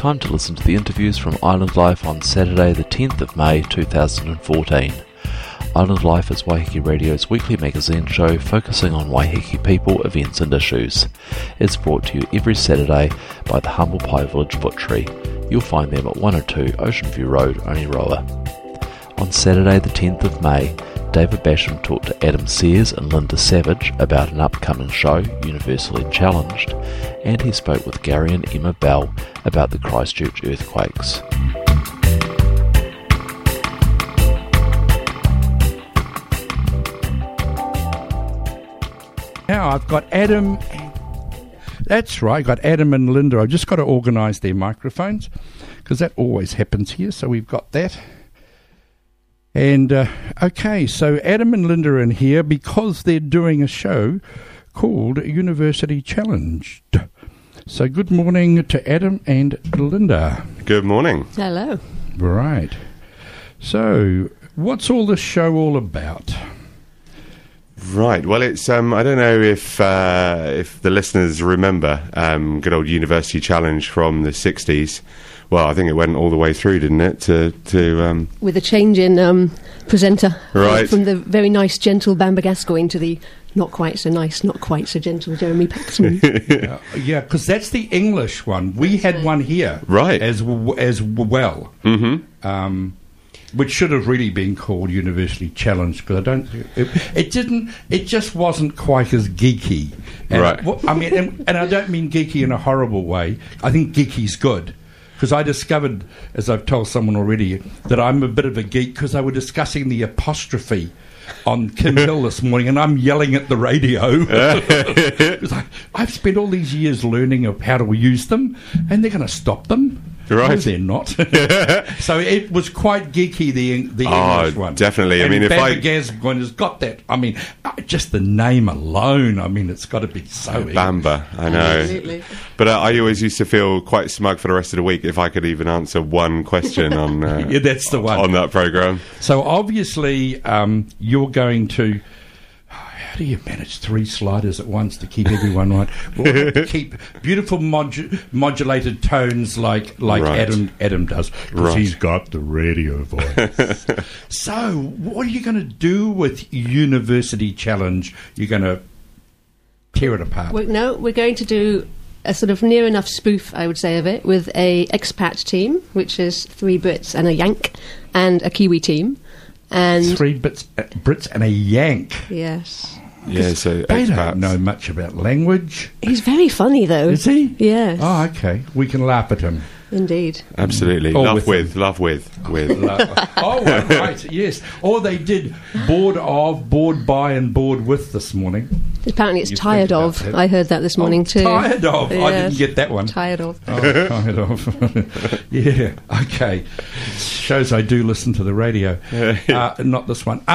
time to listen to the interviews from Island Life on Saturday the 10th of May 2014. Island Life is Waiheke Radio's weekly magazine show focusing on Waiheke people, events and issues. It's brought to you every Saturday by the Humble Pie Village Butchery. You'll find them at 102 Ocean View Road, Oneroa. On Saturday the 10th of May, David Basham talked to Adam Sears and Linda Savage about an upcoming show, Universally Challenged, and he spoke with Gary and Emma Bell about the Christchurch earthquakes. Now I've got Adam. That's right, got Adam and Linda. I've just got to organise their microphones because that always happens here. So we've got that. And okay, so Adam and Linda are in here because they're doing a show called University Challenged. So good morning to Adam and Linda. Good morning. Hello. Right. So what's all this show all about? Right. Well, it's I don't know if the listeners remember good old University Challenge from the 60s. Well, I think it went all the way through, didn't it? To with a change in presenter, right, from the very nice, gentle Bamber Gascoigne to the not quite so nice, not quite so gentle Jeremy Paxman. Yeah, because that's the English one. We had one here, right, as well. Mm-hmm. Which should have really been called University Challenge, because I don't. It didn't. It just wasn't quite as geeky. And right. I mean, and I don't mean geeky in a horrible way. I think geeky's good, because I discovered, as I've told someone already, that I'm a bit of a geek because they were discussing the apostrophe on Kim Hill this morning, and I'm yelling at the radio. I've spent all these years learning of how to use them, and they're going to stop them. Right. No, they're not. So it was quite geeky, the English one. Definitely. And I mean, if Bamber Gascoigne has got that. I mean, just the name alone, I mean, it's got to be so Bamber, I know. Absolutely. But I always used to feel quite smug for the rest of the week if I could even answer one question on yeah, that's the one. On that programme. So obviously you're going to... How do you manage 3 sliders at once to keep everyone right? Well, to keep beautiful modulated tones like right. Adam does, because he's got the radio voice. So, what are you going to do with University Challenge? You're going to tear it apart? No, we're going to do a sort of near enough spoof, I would say, of it, with a expat team, which is 3 Brits and a Yank, and a Kiwi team. And 3 Brits and a Yank. Yes. Yeah, so they expats don't know much about language. He's very funny, though. Is he? Yes. Oh, okay. We can laugh at him. Indeed. Absolutely. Love with. Oh, right, yes. Or they did bored of, bored by and bored with this morning. Apparently it's You tired think of. about that. I heard that this morning too. Tired of? Yes. I didn't get that one. Tired of. Oh, tired of. Yeah, okay. Shows I do listen to the radio. Not this one.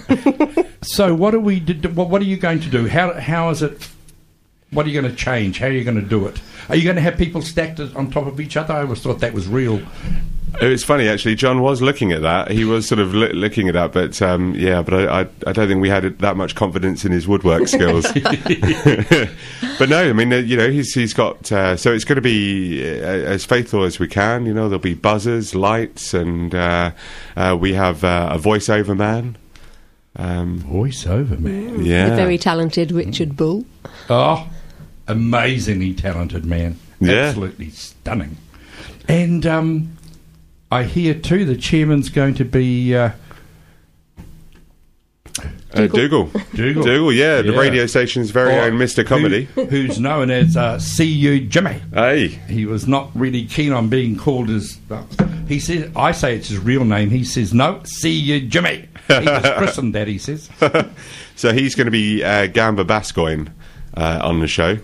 So what are we? What are you going to do? How is it? What are you going to change? How are you going to do it? Are you going to have people stacked on top of each other? I always thought that was real. It's funny, actually. John was looking at that. He was sort of looking at that, but but I don't think we had that much confidence in his woodwork skills. But no, I mean, he's got. So it's going to be as faithful as we can. You know, there'll be buzzers, lights, and we have a voiceover man. Voiceover man. Yeah, The very talented Richard Bull. Oh, amazingly talented man. Yeah. Absolutely stunning. And I hear too the chairman's going to be Dougal. Dougal, yeah, the radio station's very own Mr. Comedy, who's known as CU Jimmy. Hey, he was not really keen on being called as. He says, I say it's his real name. He says, no, CU Jimmy. He was christened that, he says. So he's going to be Gamba Gascoigne on the show,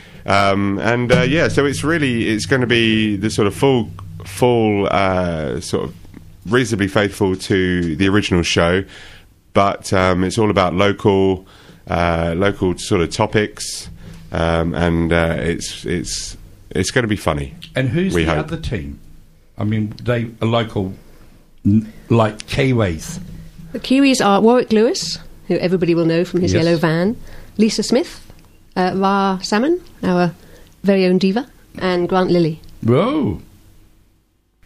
so it's going to be the sort of full sort of reasonably faithful to the original show, but it's all about local sort of topics, and it's going to be funny. And who's the other team? I mean, they are local, like Kiwis. The Kiwis are Warwick Lewis, who everybody will know from his yellow van, Lisa Smith, Ra Salmon, our very own diva, and Grant Lilly. Whoa.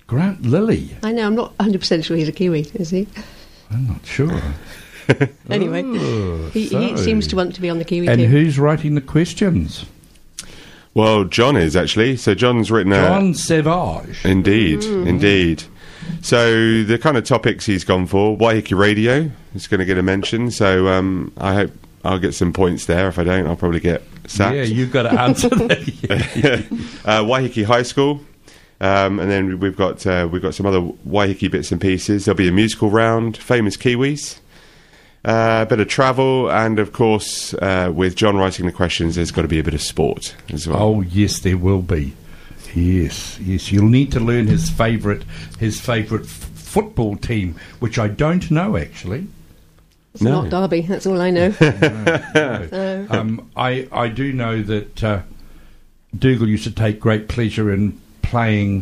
Grant Lilly. I know, I'm not 100% sure he's a Kiwi, is he? I'm not sure. Anyway, he seems to want to be on the Kiwi And team. who's writing the questions? Well, John is actually. So John's written John Savage. Indeed, indeed. So the kind of topics he's gone for, Waiheke Radio is going to get a mention. So I hope I'll get some points there. If I don't, I'll probably get sacked. Yeah, you've got to answer that. Waiheke High School. And then we've got some other Waiheke bits and pieces. There'll be a musical round, famous Kiwis, a bit of travel, and of course, with John writing the questions, there's got to be a bit of sport as well. Oh, yes, there will be. Yes. You'll need to learn his favourite football team, which I don't know actually. It's not Derby, that's all I know. No. I do know that Dougal used to take great pleasure in playing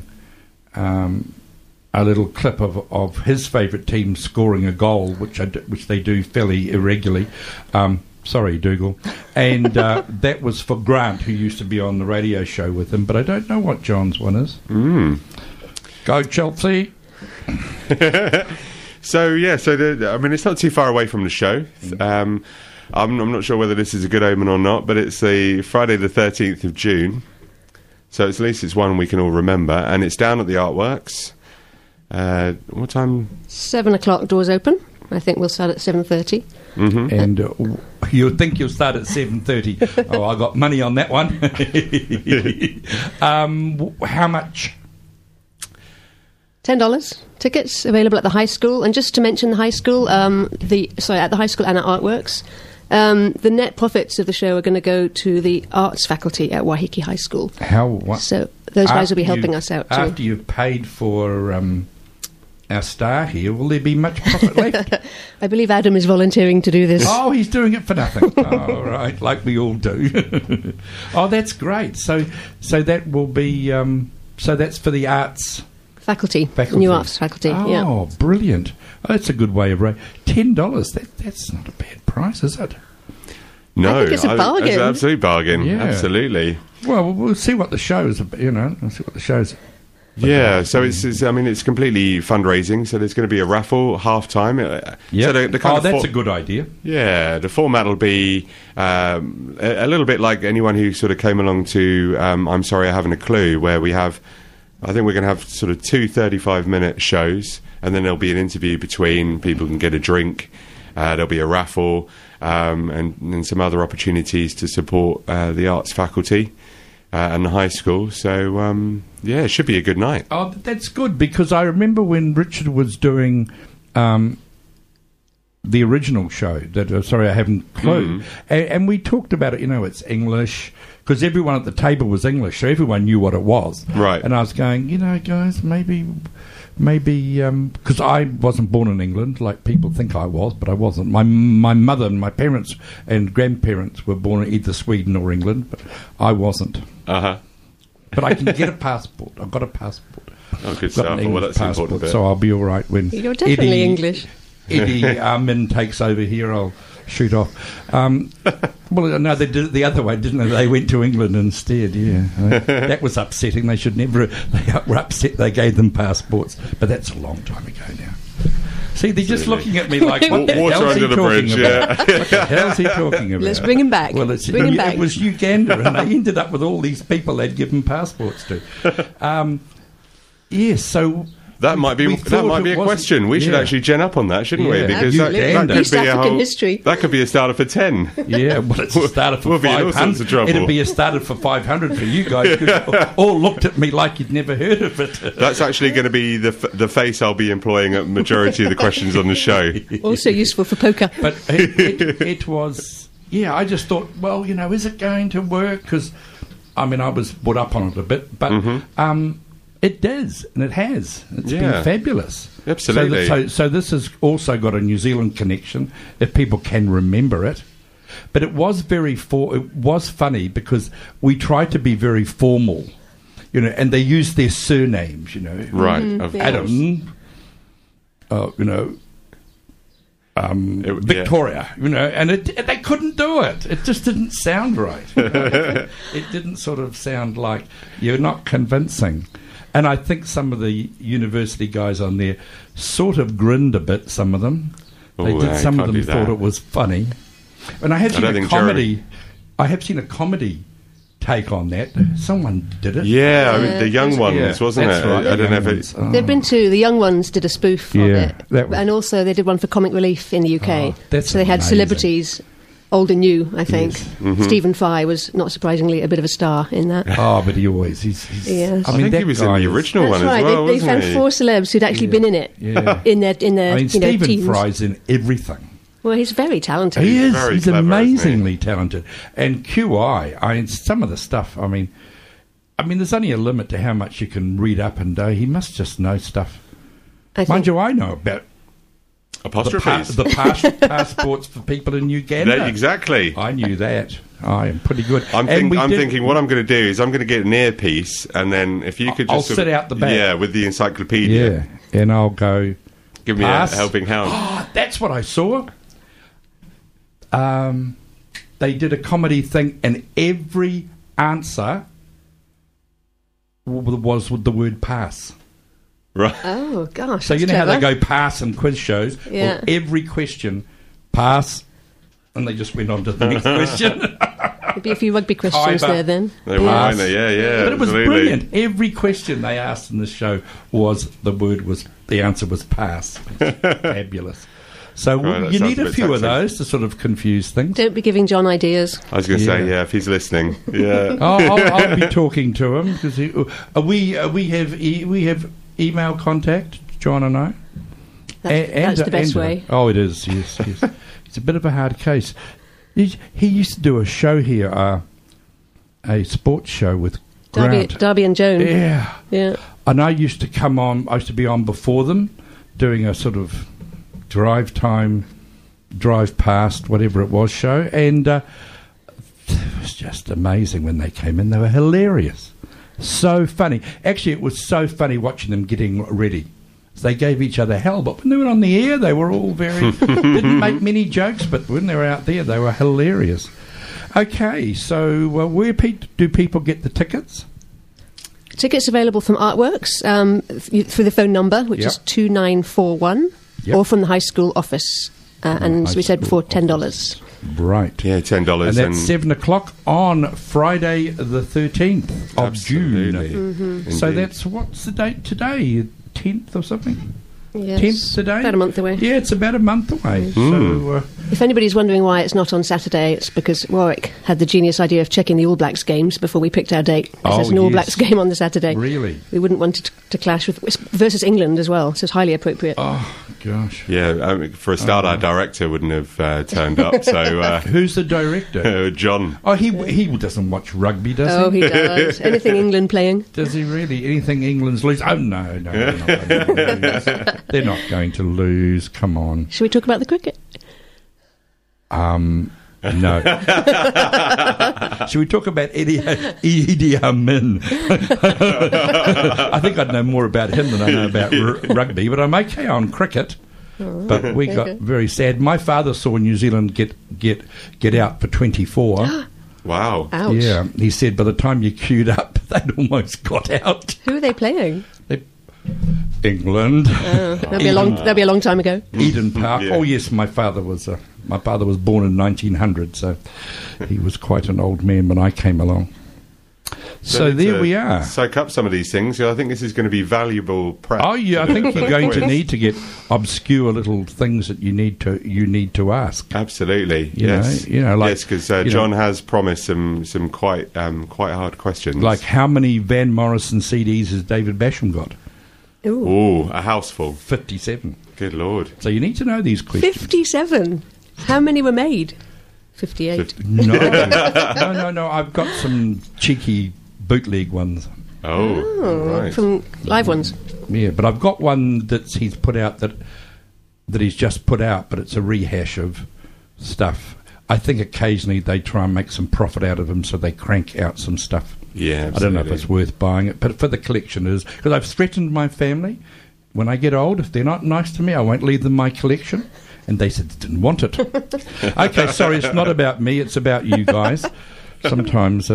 a little clip of his favourite team scoring a goal, which they do fairly irregularly. Sorry, Dougal. And that was for Grant, who used to be on the radio show with him, but I don't know what John's one is. Go Chelsea. So it's not too far away from the show. I'm not sure whether this is a good omen or not, but it's the Friday the 13th of June. So at least it's one we can all remember, and it's down at the Artworks. What time? 7 o'clock, doors open. I think we'll start at 7:30. Mm-hmm. And you think you'll start at 7:30. Oh, I got money on that one. How much? $10. Tickets available at the high school. And just to mention the high school, at the high school and at Artworks, the net profits of the show are going to go to the arts faculty at Waiheke High School. What? So those guys will be helping us out too. After you've paid for our star here, will there be much profit left? I believe Adam is volunteering to do this. Oh, he's doing it for nothing. Oh, right, like we all do. Oh, that's great. So that will be. So that's for the arts. Faculty. New arts faculty. Oh, yeah. Brilliant! Oh, that's a good way of $10. That's not a bad price, is it? No, I think it's a bargain. It's an absolute bargain. Yeah. Absolutely. Well, we'll see what the show's. We'll see what the show's. Yeah, so it's completely fundraising. So there's going to be a raffle half time. Yeah. So that's a good idea. Yeah, the format will be a little bit like anyone who sort of came along to I'm Sorry I Haven't a Clue, where we have. I think we're going to have sort of 2 35-minute shows, and then there'll be an interview between. People can get a drink. There'll be a raffle and some other opportunities to support the arts faculty and the high school. So, it should be a good night. Oh, that's good, because I remember when Richard was doing the original show, Sorry I Haven't a Clue, and we talked about it, it's English, because everyone at the table was English, so everyone knew what it was. Right. And I was going, guys, maybe, because I wasn't born in England, like people think I was, but I wasn't. My mother and my parents and grandparents were born in either Sweden or England, but I wasn't. Uh-huh. But I can get a passport. I've got a passport. Oh, good I've got stuff. an Well, English that's an important bit. so I'll be all right when You're definitely English. Eddie Min takes over here. I'll shoot off. Well, no, they did it the other way, didn't they? They went to England instead, yeah. That was upsetting. They should never... They were upset they gave them passports. But that's a long time ago now. See, they're just looking at me like, what the Water hell's he under the talking bridge, about? yeah. What the hell's he talking about? Let's bring him back. Well, Bring him back. It was Uganda, and they ended up with all these people they'd given passports to. Yes, so... That might be a question. We should actually gen up on that, shouldn't we? Yeah. Because that could East be a African whole history. That could be a starter for 10. Yeah, well, it's a starter for We'll be in all 500. sorts of trouble. It'll be a starter for 500 for you guys. 'Cause you all looked at me like you'd never heard of it. That's actually going to be the face I'll be employing at majority of the questions on the show. Also useful for poker. But it was... Yeah, I just thought, well, is it going to work? Because, I was brought up on it a bit, but... It does, and it has. It's been fabulous. Absolutely. So this has also got a New Zealand connection, if people can remember it. But it was it was funny because we tried to be very formal, and they used their surnames, Right, of Adam, Victoria, and they couldn't do it. It just didn't sound right. It didn't sort of sound like you're not convincing. And I think some of the university guys on there sort of grinned a bit, some of them. Some of them thought it was funny. And I have seen a comedy. I have seen a comedy take on that. Someone did it. Yeah, I mean, the Young Ones, wasn't it? Right, I don't know if it... They've been to the Young Ones did a spoof of it, and also they did one for Comic Relief in the UK. So they had celebrities, old and new. I think Stephen Fry was not surprisingly a bit of a star in that. Oh, but he always Yes. I think he was in the original one as well. They found 4 celebs who'd actually been in it. Yeah. in their Stephen teams. Fry's in everything. Well, he's very talented. He is. Very He's clever, amazingly talented. And QI, some of the stuff, I mean, there's only a limit to how much you can read up and he must just know stuff. Mind you, I know about apostrophes. the passports for people in Uganda. Exactly. I knew that. I am pretty good. I'm thinking what I'm going to do is I'm going to get an earpiece, and then if you could just... I'll sit out the back. Yeah, with the encyclopedia. Yeah, and I'll go... Give me a helping hand. Oh, that's what I saw. They did a comedy thing, and every answer was with the word pass. Right. Oh, gosh. So you know how they go pass in quiz shows? Yeah. Well, every question, pass, and they just went on to the next question. There'd be a few rugby questions there then. They were, weren't they? Yeah. But it was absolutely. brilliant. Every question they asked in the show the answer was pass. Fabulous. So you need a few of those to sort of confuse things. Don't be giving John ideas. I was going to say, if he's listening, I'll be talking to him because we have email contact, John and I. That's the best way. Oh, it is. Yes. It's a bit of a hard case. He used to do a show here, a sports show with Darby and Joan. Yeah. And I used to come on. I used to be on before them, doing a sort of drive past, whatever it was show, and it was just amazing when they came in. They were hilarious, so funny. Actually, it was so funny watching them getting ready. They gave each other hell, but when they were on the air, they were all didn't make many jokes, but when they were out there, they were hilarious. Okay, so where do people get the tickets? Tickets available from Artworks through the phone number, which is 2941, or from the high school office. And as we said before, $10. Right. Yeah, $10. And that's 7 o'clock on Friday the 13th of June. Mm-hmm. So what's the date today? 10th or something? Yes. 10th today? About a month away. Yeah, it's about a month away. So, if anybody's wondering why it's not on Saturday, it's because Warwick had the genius idea of checking the All Blacks games before we picked our date. There's an All Blacks game on the Saturday. Really? We wouldn't want it to clash with... versus England as well, so it's highly appropriate. Oh, gosh. Yeah, for a start, our director wouldn't have turned up, so... Who's the director? John. Oh, he doesn't watch rugby, does he? Oh, he does. Anything England playing. Does he really? Anything England's lose? Oh, no, they're not going to lose. Come on. Shall we talk about the cricket? No. Should we talk about Idi Amin? I think I'd know more about him than I know about rugby, but I'm okay on cricket. But we got very sad. My father saw New Zealand get out for 24. Wow. Ouch. Yeah, he said by the time you queued up, they'd almost got out. Who are they playing? England. That'll be a long time ago. Eden Park. Yeah. Oh yes, my father was born in 1900, so he was quite an old man when I came along. So there we are. Soak up some of these things. I think this is going to be valuable prep. Oh yeah, I think you're going to need to get obscure little things that you need to ask. Absolutely. Yes, because John has promised some quite hard questions. Like how many Van Morrison CDs has David Basham got? Ooh, a house full. 57. Good Lord. So you need to know these questions. 57. How many were made? 58. No. I've got some cheeky bootleg ones. Oh, right. From live ones. Yeah, but I've got one that he's put out that he's just put out, but it's a rehash of stuff. I think occasionally they try and make some profit out of them, so they crank out some stuff. Yeah, absolutely. I don't know if it's worth buying it, but for the collection it is. Because I've threatened my family, when I get old, if they're not nice to me, I won't leave them my collection. And they said they didn't want it. Okay, sorry, it's not about me, it's about you guys. sometimes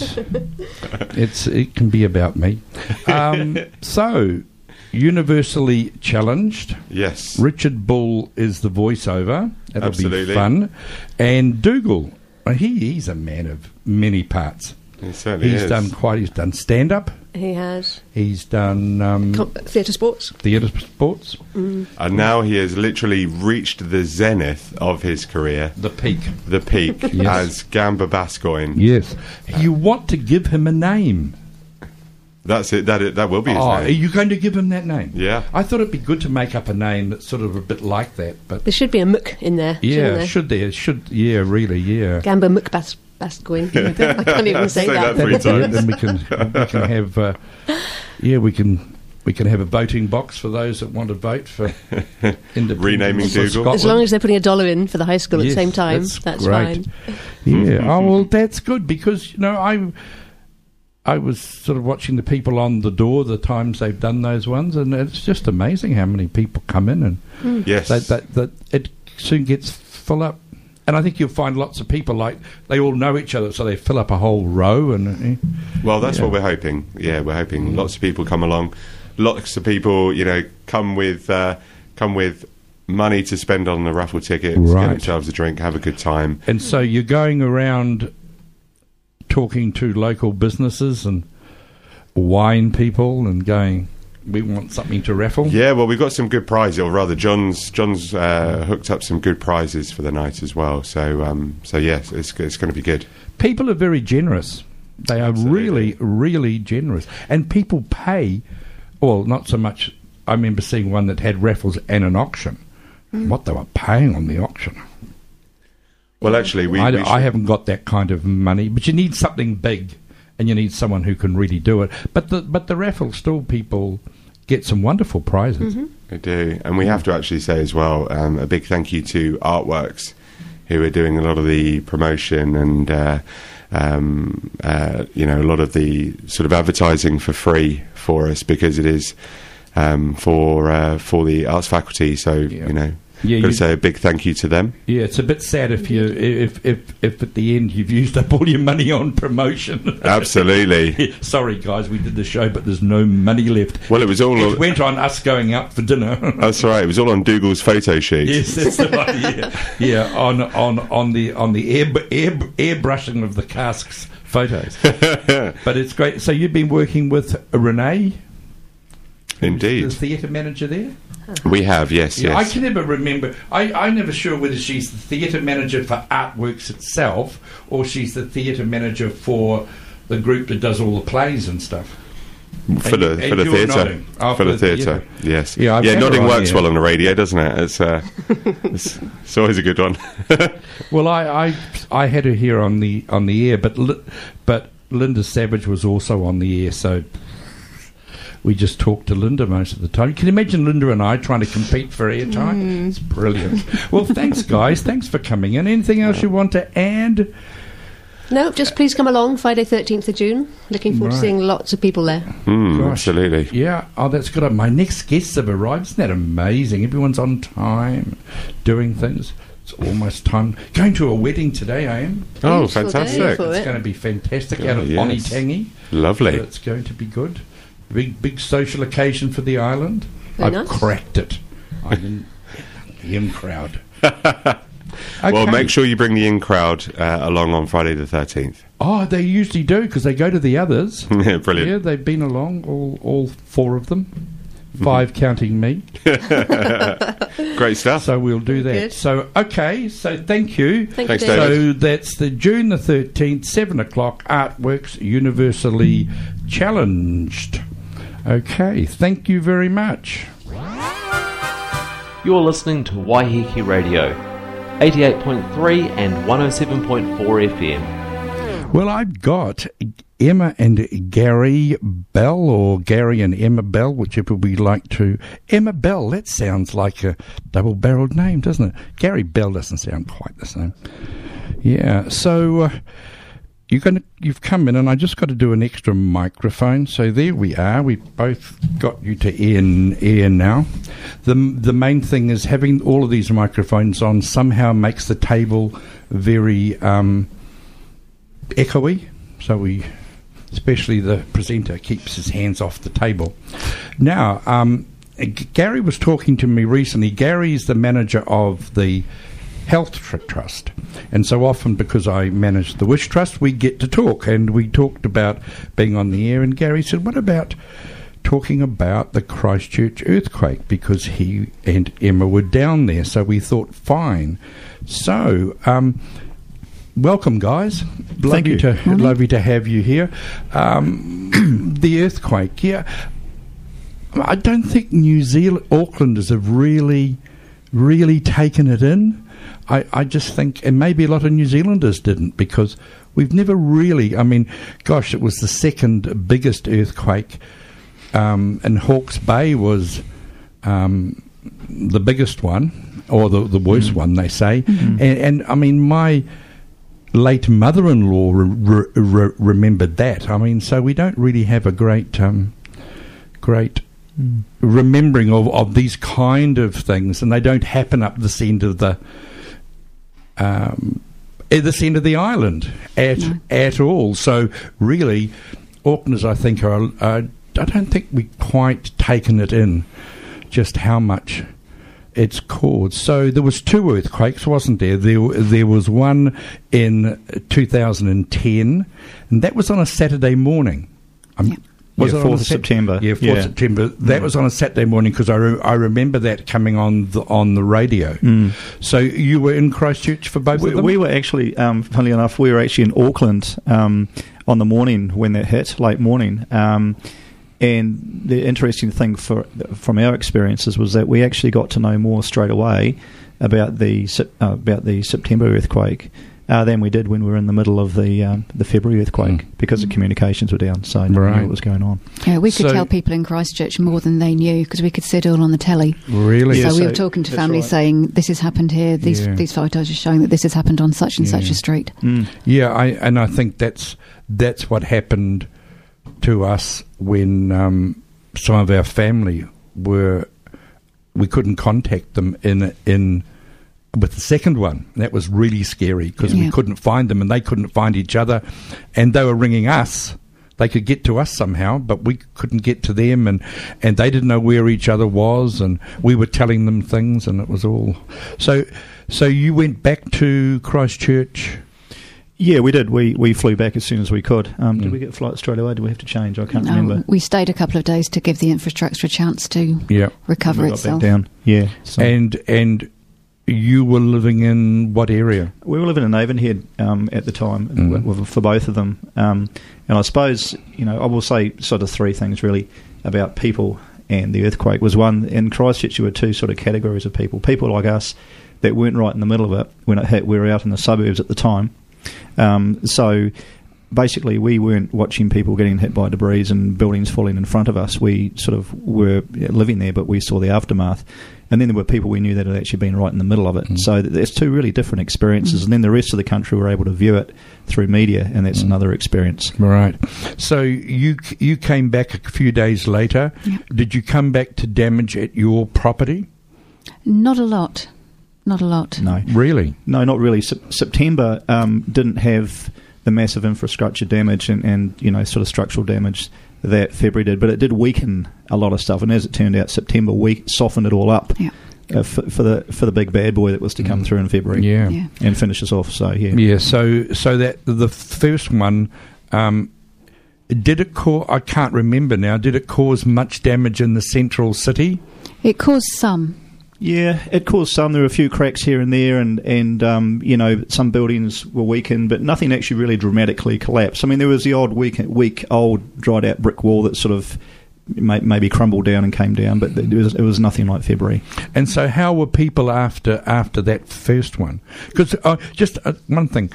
it can be about me. So, universally challenged. Yes. Richard Bull is the voiceover. That'll Absolutely. be fun. And Dougal, he's a man of many parts. He certainly is. He's done stand-up. He has. He's done theatre sports. Mm. And now he has literally reached the zenith of his career. The peak. Yes. As Gamba Bascoigne. Yes. You want to give him a name. That's it. That will be his name. Are you going to give him that name? Yeah. I thought it'd be good to make up a name that's sort of a bit like that. But there should be a Mook in there. Yeah, should there? Yeah, really, yeah. Gamba Mook Bascoigne. I can't even say that. Then we can have we can have a voting box for those that want to vote for renaming Dougal. As long as they're putting $1 in for the high school at the same time, that's great. Fine. Yeah. Oh well, that's good because I was sort of watching the people on the door the times they've done those ones, and it's just amazing how many people come in, and yes, that it soon gets full up. And I think you'll find lots of people they all know each other, so they fill up a whole row. And well, that's what we're hoping. Yeah, we're hoping lots of people come along. Lots of people, come with money to spend on the raffle tickets, get themselves a drink, have a good time. And so you're going around talking to local businesses and wine people and going, we want something to raffle. Yeah, well, we've got some good prizes, or rather, John's hooked up some good prizes for the night as well. So yes, it's going to be good. People are very generous. They are really, really generous, and people pay. Well, not so much. I remember seeing one that had raffles and an auction. What they were paying on the auction. Well, actually, I haven't got that kind of money, but you need something big, and you need someone who can really do it. But the raffle still, people get some wonderful prizes. Mm-hmm. They do, and we have to actually say as well a big thank you to Artworks, who are doing a lot of the promotion and a lot of the sort of advertising for free for us, because it is for the arts faculty. So got to say a big thank you to them. Yeah, it's a bit sad if at the end you've used up all your money on promotion. Absolutely. Sorry, guys, we did the show, but there's no money left. Well, it went on us going out for dinner. That's right. It was all on Dougal's photo sheet. Yes, that's the one. Yeah, on the airbrushing of the casks photos. But it's great. So you've been working with Renee. Indeed. The theatre manager there? We have, yes. I can never remember. I'm never sure whether she's the theatre manager for Artworks itself, or she's the theatre manager for the group that does all the plays and stuff. For the theatre. For the theatre, yes. Yeah, nodding works well on the radio, doesn't it? It's always a good one. Well, I had her here on the air, but Linda Savage was also on the air, so we just talked to Linda most of the time. Can you imagine Linda and I trying to compete for airtime? It's brilliant. Well, thanks, guys. Thanks for coming in. Anything else you want to add? No, just please come along Friday 13th of June. Looking forward to seeing lots of people there. Absolutely. Yeah. Oh, that's good. My next guests have arrived. Isn't that amazing? Everyone's on time, doing things. It's almost time. Going to a wedding today, I am. Oh, fantastic. It's going to be fantastic out of Onitangi. Lovely. So it's going to be good. Big social occasion for the island. Very I've nice. Cracked it. I'm in the in crowd. Okay. Well, make sure you bring the in crowd along on Friday the 13th. Oh, they usually do, because they go to the others. Yeah, brilliant. Yeah, they've been along, all 4 of them. 5 counting me. Great stuff. So we'll do that. Good. So, okay, so thank you. Thanks, you, David. So that's the June the 13th, 7 o'clock, Artworks Universally Challenged. Okay, thank you very much. You're listening to Waiheke Radio, 88.3 and 107.4 FM. Well, I've got Emma and Gary Bell, or Gary and Emma Bell, whichever we like to. Emma Bell, that sounds like a double-barreled name, doesn't it? Gary Bell doesn't sound quite the same. Yeah, so you've come in, and I just got to do an extra microphone. So there we are. We both got you to air now. The main thing is having all of these microphones on somehow makes the table very echoey, so especially the presenter, keeps his hands off the table. Now, Gary was talking to me recently. Gary's the manager of the Health Trust, and so often, because I manage the Wish Trust, we get to talk, and we talked about being on the air, and Gary said, what about talking about the Christchurch earthquake, because he and Emma were down there, so we thought, fine. So, welcome, guys. Lovely to have you here. The earthquake, yeah. I don't think New Zealand, Aucklanders have really taken it in. I just think, and maybe a lot of New Zealanders didn't, because we've never really, it was the second biggest earthquake, and Hawke's Bay was the biggest one, or the worst one, they say. And my late mother-in-law remembered that. So we don't really have a great remembering of these kind of things, and they don't happen up this end of the island at all. So really, Aucklanders, I think, I don't think we quite taken it in just how much it's caused. So there was 2 earthquakes, wasn't there? There was one in 2010, and that was on a Saturday morning. Was it 4th of September? Yeah, 4th September. That was on a Saturday morning, because I remember that coming on the radio. So you were in Christchurch for both of them? We were actually, funnily enough, we were actually in Auckland on the morning when that hit, late morning. And the interesting thing from our experiences was that we actually got to know more straight away about the September earthquake than we did when we were in the middle of the February earthquake, because the communications were down, so nobody knew what was going on. Yeah, we could tell people in Christchurch more than they knew, because we could see it all on the telly. Really? So we were talking to families saying, this has happened here, these photos are showing that this has happened on such and such a street. Yeah, I think that's what happened to us when some of our family we couldn't contact them in with the second one. That was really scary, because we couldn't find them and they couldn't find each other, and they were ringing us. They could get to us somehow, but we couldn't get to them, and they didn't know where each other was, and we were telling them things, and it was all... So you went back to Christchurch? Yeah, we did. We flew back as soon as we could. Did we get flights straight away? Did we have to change? I can't remember. We stayed a couple of days to give the infrastructure a chance to recover itself. Back down. Yeah. So. And you were living in what area? We were living in Avonhead at the time, for both of them. And I suppose, I will say sort of 3 things really about people and the earthquake. Was one, in Christchurch, there were 2 sort of categories of people. People like us that weren't right in the middle of it when it hit. We were out in the suburbs at the time. So basically we weren't watching people getting hit by debris and buildings falling in front of us. We sort of were living there, but we saw the aftermath. And then there were people we knew that had actually been right in the middle of it. So there's 2 really different experiences. And then the rest of the country were able to view it through media, and that's another experience. Right. So you came back a few days later. Yep. Did you come back to damage at your property? Not a lot. Not a lot. No. Really? No, not really. September didn't have the massive infrastructure damage and sort of structural damage that February did, but it did weaken a lot of stuff. And as it turned out, September softened it all up for the big bad boy that was to come through in February. And finish us off. So So that the first one, did it cause? I can't remember now. Did it cause much damage in the central city? It caused some. Yeah, it caused some. There were a few cracks here and there, and some buildings were weakened, but nothing actually really dramatically collapsed. I mean, there was the odd weak old dried out brick wall that sort of maybe crumbled down and came down, but it was nothing like February. And so, how were people after that first one? Because just one thing.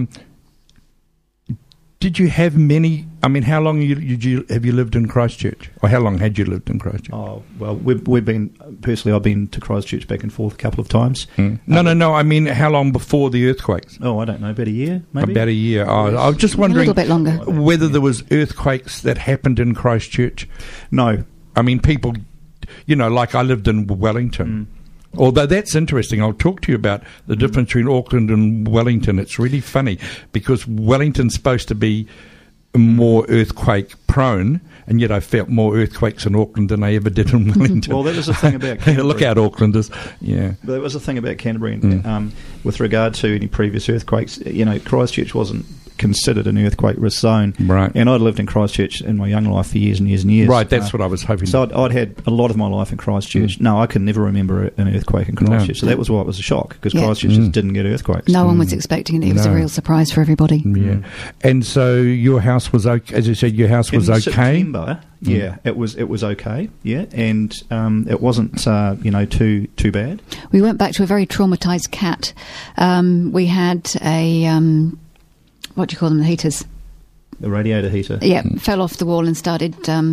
Did you have many? I mean, how long have you lived in Christchurch, or how long had you lived in Christchurch? Oh well, we've been personally. I've been to Christchurch back and forth a couple of times. No. I mean, how long before the earthquakes? Oh, I don't know. About a year, maybe. About a year. Oh, I was just wondering a little bit longer. Whether there was earthquakes that happened in Christchurch. No, I mean people. Like I lived in Wellington. Although that's interesting. I'll talk to you about the difference between Auckland and Wellington. It's really funny because Wellington's supposed to be more earthquake prone, and yet I felt more earthquakes in Auckland than I ever did in Wellington. Well, that was the thing about Canterbury. Look out, Aucklanders. Yeah. That was the thing about Canterbury with regard to any previous earthquakes. Christchurch wasn't considered an earthquake risk zone. Right. And I'd lived in Christchurch in my young life for years and years and years. Right, that's what I was hoping. So I'd had a lot of my life in Christchurch. No, I could never remember an earthquake in Christchurch. No. So that was why it was a shock, because Christchurch just didn't get earthquakes. No one was expecting it. It was a real surprise for everybody. Yeah. And so your house was okay, as you said, your house was okay? September, yeah, it was okay, yeah, and it wasn't, too bad. We went back to a very traumatised cat. We had a... what do you call them, the heaters? The radiator heater. Yeah, fell off the wall and started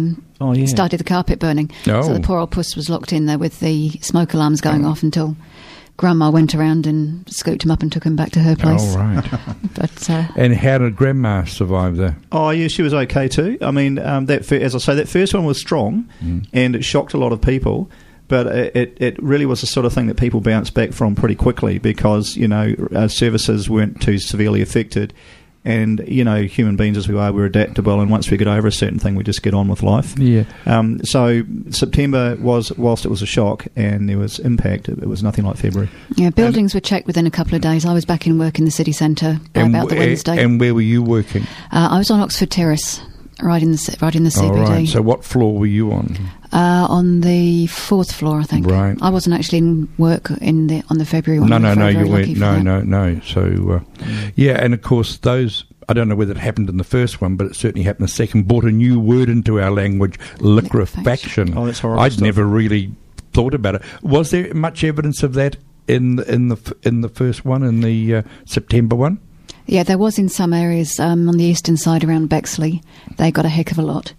the carpet burning. Oh. So the poor old puss was locked in there with the smoke alarms going off until Grandma went around and scooped him up and took him back to her place. Oh, right. But, and how did Grandma survive there? Oh, yeah, she was okay too. I mean, as I say, that first one was strong and it shocked a lot of people. But it really was the sort of thing that people bounced back from pretty quickly because, our services weren't too severely affected. And, human beings as we are, we're adaptable, and once we get over a certain thing, we just get on with life. Yeah. So September whilst it was a shock and there was impact, it was nothing like February. Yeah, buildings were checked within a couple of days. I was back in work in the city centre by about the Wednesday. And where were you working? I was on Oxford Terrace, right in the CBD. Oh, right. So what floor were you on? On the 4th floor, I think. Right. I wasn't actually in work on the February one. No, you weren't. No. So, yeah, and of course those, I don't know whether it happened in the first one, but it certainly happened in the second, brought a new word into our language, liquefaction. Oh, that's horrible. I'd never really thought about it. Was there much evidence of that in the first one, in the September one? Yeah, there was in some areas on the eastern side around Bexley. They got a heck of a lot.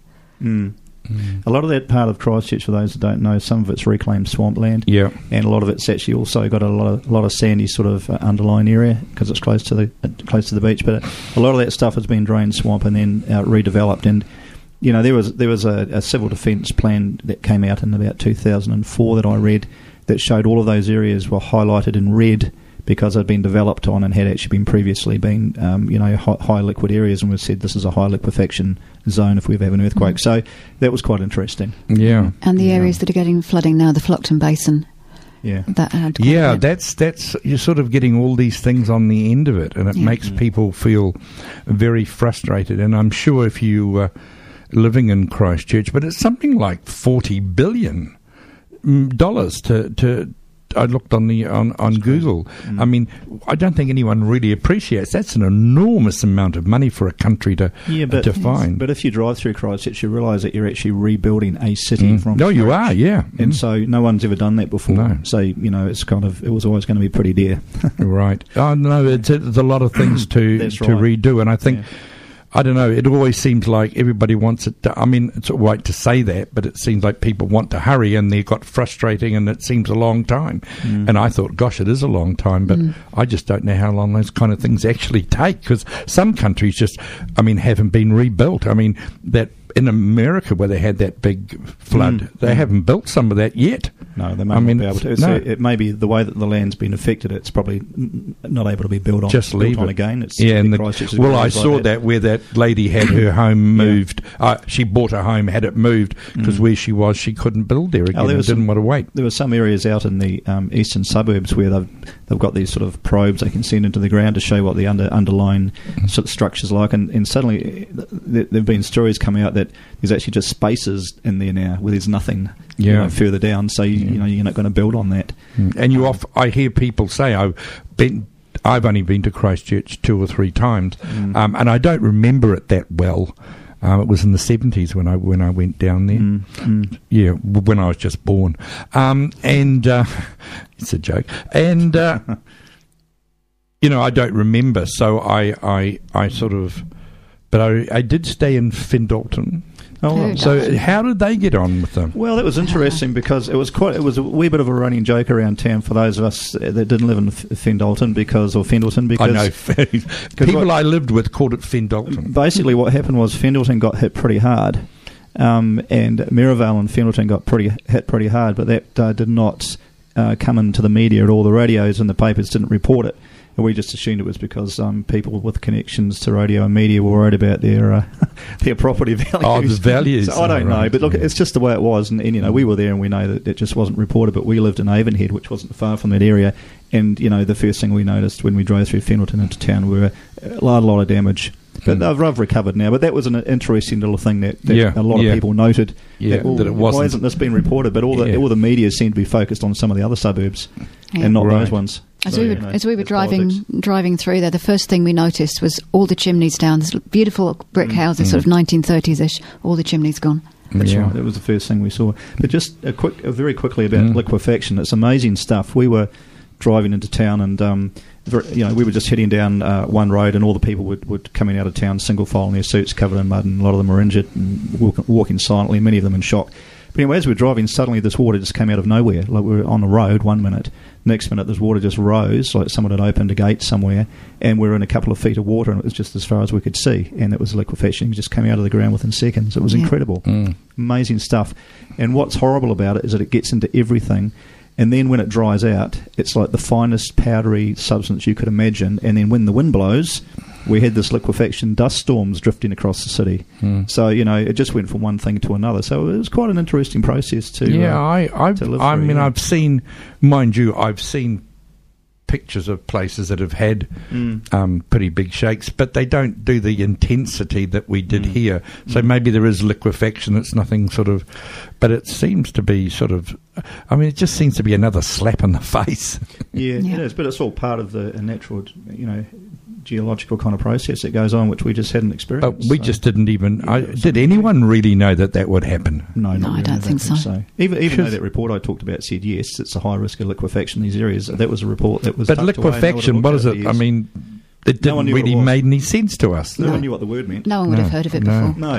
A lot of that part of Christchurch, for those that don't know, some of it's reclaimed swampland. Yeah, and a lot of it's actually also got a lot of sandy sort of underlying area because it's close to the beach. But a lot of that stuff has been drained swamp and then redeveloped. And there was a civil defence plan that came out in about 2004 that I read that showed all of those areas were highlighted in red because they'd been developed on and had actually been previously been, high liquid areas, and we said this is a high liquefaction zone if we ever have an earthquake. So that was quite interesting. Yeah. And the areas that are getting flooding now, the Flockton Basin. Yeah. That's you're sort of getting all these things on the end of it, and it makes people feel very frustrated. And I'm sure if you living in Christchurch, but it's something like $40 billion to I looked on Google. I mean, I don't think anyone really appreciates that's an enormous amount of money for a country to find. But if you drive through Christchurch, you realise that you're actually rebuilding a city from scratch. You are, yeah. And so no one's ever done that before. No. So it's it was always going to be pretty dear. Right. Oh no, it's a lot of things to redo, and I think. Yeah. I don't know, it always seems like everybody wants it to, I mean, it's all right to say that, but it seems like people want to hurry and they got frustrating and it seems a long time. And I thought, gosh, it is a long time, but I just don't know how long those kind of things actually take, because some countries haven't been rebuilt. I mean, that in America where they had that big flood, they haven't built some of that yet. No, they may not be able to. It may be the way that the land's been affected, it's probably not able to be built on. Just leave on it again. I saw that where that lady had her home moved. She bought a home, had it moved, because where she was, she couldn't build there again. Didn't want to wait. There were some areas out in the eastern suburbs where they've got these sort of probes they can send into the ground to show what the underlying sort of structure's like, and suddenly there've been stories coming out that there's actually just spaces in there now where there's nothing further down, so you're not going to build on that. And I hear people say, I've only been to Christchurch 2 or 3 times, and I don't remember it that well. It was in the 70s when I went down there. Yeah, when I was just born. And it's a joke. And I don't remember, so I sort of, but I did stay in Findalton. Oh, so how did they get on with them? Well, it was interesting because it was a wee bit of a running joke around town for those of us that didn't live in Findalton because I know people I lived with called it Findalton. Basically, what happened was Findalton got hit pretty hard, and Maryvale and Findalton got hit pretty hard, but that did not come into the media at all the radios, and the papers didn't report it. And we just assumed it was because people with connections to radio and media were worried about their property values. Oh, the values. So I don't know, but look, it's just the way it was. And we were there, and we know that it just wasn't reported. But we lived in Avonhead, which wasn't far from that area. And the first thing we noticed when we drove through Fendalton into town were a lot of damage. But they've recovered now. But that was an interesting little thing that a lot of people noted. Yeah, that it wasn't. Why hasn't this been reported? But all the media seemed to be focused on some of the other suburbs and not those ones. As we were driving through there, the first thing we noticed was all the chimneys down. There's beautiful brick houses, sort of 1930s-ish. All the chimneys gone. That's right. That was the first thing we saw. But just very quickly about liquefaction. It's amazing stuff. We were driving into town, and we were just heading down one road, and all the people were coming out of town single file in their suits, covered in mud, and a lot of them were injured and walking silently. Many of them in shock. But anyway, as we were driving, suddenly this water just came out of nowhere. Like we were on the road 1 minute. Next minute, this water just rose, like someone had opened a gate somewhere, and we were in a couple of feet of water, and it was just as far as we could see. And it was liquefaction. It just came out of the ground within seconds. It was incredible. Amazing stuff. And what's horrible about it is that it gets into everything. And then when it dries out, it's like the finest powdery substance you could imagine. And then when the wind blows, we had this liquefaction dust storms drifting across the city. So, it just went from one thing to another. So it was quite an interesting process to live through. I've seen, mind you, I've seen pictures of places that have had pretty big shakes, but they don't do the intensity that we did here. So maybe there is liquefaction. It's nothing sort of, but it seems to be sort of, it just seems to be another slap in the face. Yeah, it is, but it's all part of the natural, geological kind of process that goes on, which we just hadn't experienced. But we just didn't even. Did anyone really know that would happen? No, I don't think so. Even though that report I talked about said yes, it's a high risk of liquefaction in these areas. That was a report that was. But liquefaction, what is it? It didn't really make any sense to us. No one knew what the word meant. No one would have heard of it before. No.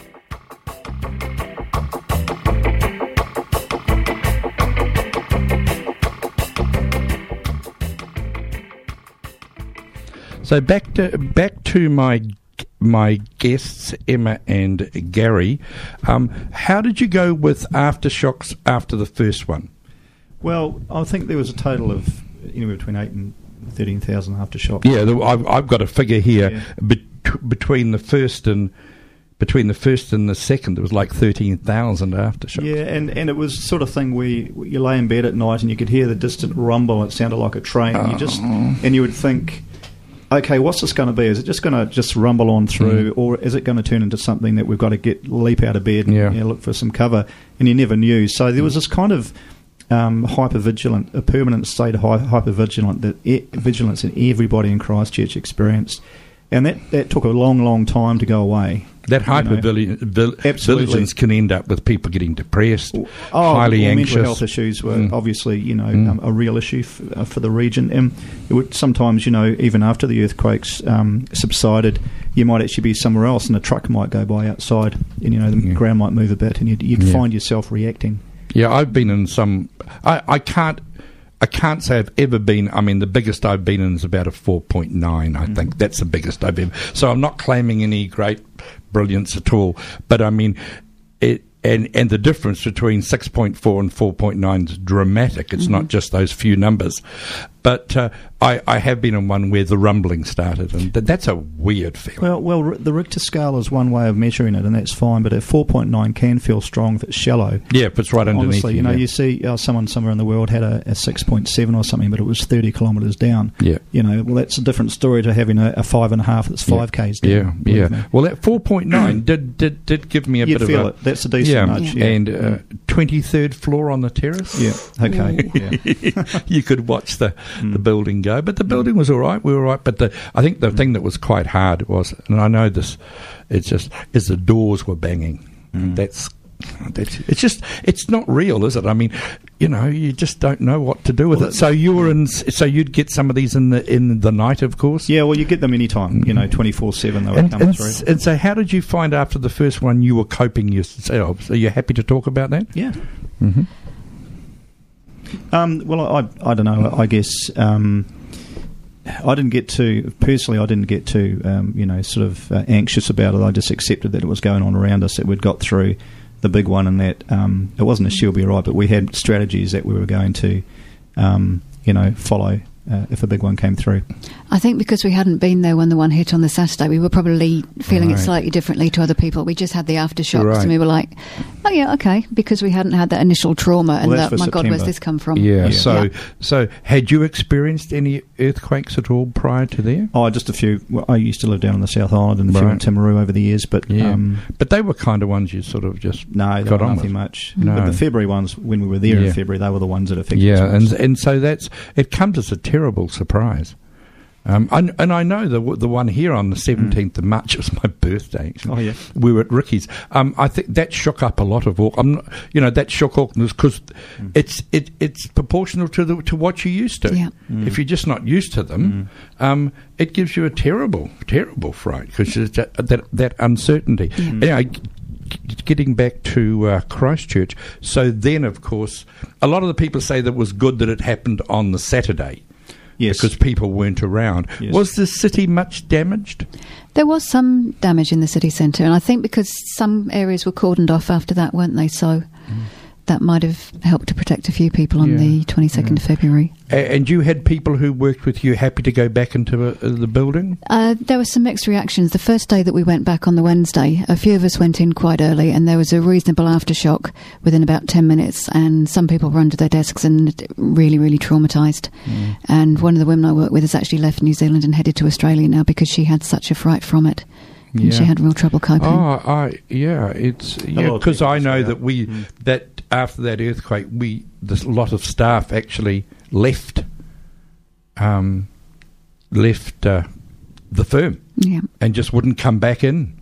So back to my guests, Emma and Gary. How did you go with aftershocks after the first one? Well, I think there was a total of anywhere between 8,000 and 13,000 aftershocks. Yeah, I've got a figure here. Yeah. Between the first and the second, there was like 13,000 aftershocks. Yeah, and it was the sort of thing where you lay in bed at night and you could hear the distant rumble. And it sounded like a train. And you would think, okay, what's this going to be? Is it just going to just rumble on through, or is it going to turn into something that we've got to leap out of bed and look for some cover? And you never knew. So there was this kind of hypervigilant, a permanent state of hypervigilant vigilance that everybody in Christchurch experienced. And that took a long, long time to go away. That hypervigilance can end up with people getting depressed, highly anxious. Mental health issues were obviously, a real issue for the region. And it would sometimes, even after the earthquakes subsided, you might actually be somewhere else and a truck might go by outside and, the ground might move a bit and you'd find yourself reacting. Yeah, I've been in some... I can't say I've ever been... the biggest I've been in is about a 4.9, I think. That's the biggest I've ever... So I'm not claiming any great brilliance at all. But, And the difference between 6.4 and 4.9 is dramatic. It's not just those few numbers. But I have been in one where the rumbling started, and that's a weird feeling. Well, the Richter scale is one way of measuring it, and that's fine, but a 4.9 can feel strong if it's shallow. Yeah, if it's right underneath. Honestly, you see someone somewhere in the world had a 6.7 or something, but it was 30 kilometres down. Yeah. Well, that's a different story to having a 5.5 that's 5 k's down. Yeah. Well, that 4.9 did give me a bit of a... You'd feel it. That's a decent nudge. Yeah. And 23rd floor on the terrace. Yeah, okay. Yeah. You could watch the building go, but the building was all right. We were all right, but I think the thing that was quite hard was, and I know this, is the doors were banging. It's not real, is it? You just don't know what to do with it. So you'd get some of these in the night, of course. Yeah, well, you get them anytime. 24/7 they would come through. And so, how did you find after the first one you were coping yourselves? Are you happy to talk about that? Yeah. Mm-hmm. Well, I don't know. I guess I didn't get too sort of anxious about it. I just accepted that it was going on around us, that we'd got through the big one, and that it wasn't a she'll be right, but we had strategies that we were going to follow if a big one came through. I think because we hadn't been there when the one hit on the Saturday, we were probably feeling it slightly differently to other people. We just had the aftershocks, and we were like, oh yeah, okay, because we hadn't had that initial trauma, and that, my God, where's this come from? Yeah. So had you experienced any earthquakes at all prior to there? Oh, just a few. Well, I used to live down on the South Island, and a few in Timaru over the years, but but they were kind of ones you sort of just got on nothing with. Much. No. But the February ones, when we were there in February, they were the ones that affected us. And so it comes as a terrible surprise. And I know the one here on the 17th of March, it was my birthday, actually. Oh, yeah. We were at Ricky's. I think that shook up a lot of Auckland. That shook Auckland because it's proportional to what you're used to. Yeah. If you're just not used to them, it gives you a terrible, terrible fright because that uncertainty. Anyway, getting back to Christchurch, so then, of course, a lot of the people say that it was good that it happened on the Saturday. Yes. Because people weren't around. Yes. Was the city much damaged? There was some damage in the city centre, and I think because some areas were cordoned off after that, weren't they? So that might have helped to protect a few people on the 22nd of February. And you had people who worked with you happy to go back into the building? There were some mixed reactions. The first day that we went back on the Wednesday, a few of us went in quite early, and there was a reasonable aftershock within about 10 minutes, and some people were under their desks and really, really traumatised. And one of the women I work with has actually left New Zealand and headed to Australia now because she had such a fright from it. And she had real trouble coping. Because I know that that after that earthquake, a lot of staff actually left the firm and just wouldn't come back in.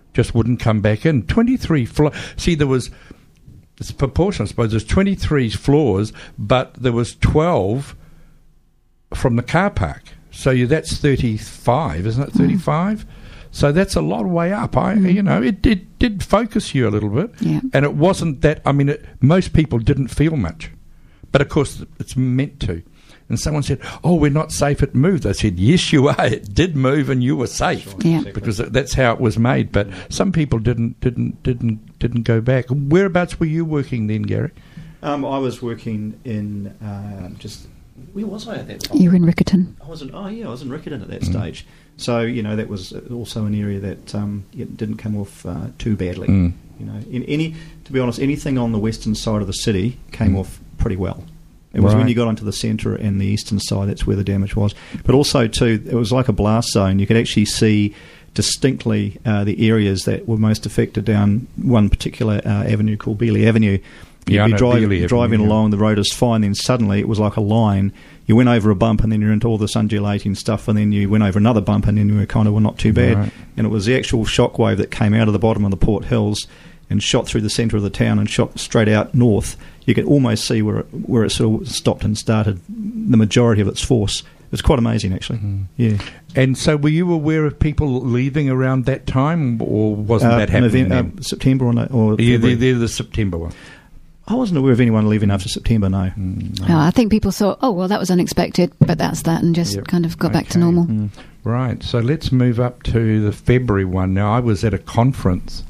23 floors. See, it's proportional, I suppose. There's 23 floors, but there was 12 from the car park. So that's 35, isn't it? 35? So that's a long way up. It did focus you a little bit, and it wasn't that. I mean, most people didn't feel much, but of course it's meant to. And someone said, "Oh, we're not safe. It moved." I said, "Yes, you are. It did move, and you were safe because that's how it was made." But some people didn't go back. Whereabouts were you working then, Gary? I was working in where was I at that time? You were in Riccarton. I was in Riccarton at that stage. So, that was also an area that didn't come off too badly. To be honest, anything on the western side of the city came off pretty well. It was when you got onto the centre and the eastern side, that's where the damage was. But also, too, it was like a blast zone. You could actually see distinctly the areas that were most affected down one particular avenue called Beeley Avenue. You'd be driving along, the road is fine, then suddenly it was like a line. You went over a bump and then you're into all this undulating stuff, and then you went over another bump and then you were not too bad. Right. And it was the actual shockwave that came out of the bottom of the Port Hills and shot through the centre of the town and shot straight out north. You could almost see where it sort of stopped and started the majority of its force. It was quite amazing, actually. Yeah. And so were you aware of people leaving around that time, or wasn't that happening? September or February? The September one. I wasn't aware of anyone leaving after September, no. I think people thought, oh, well, that was unexpected, but that's that, and just kind of got back to normal. Right, so let's move up to the February one. Now, I was at a conference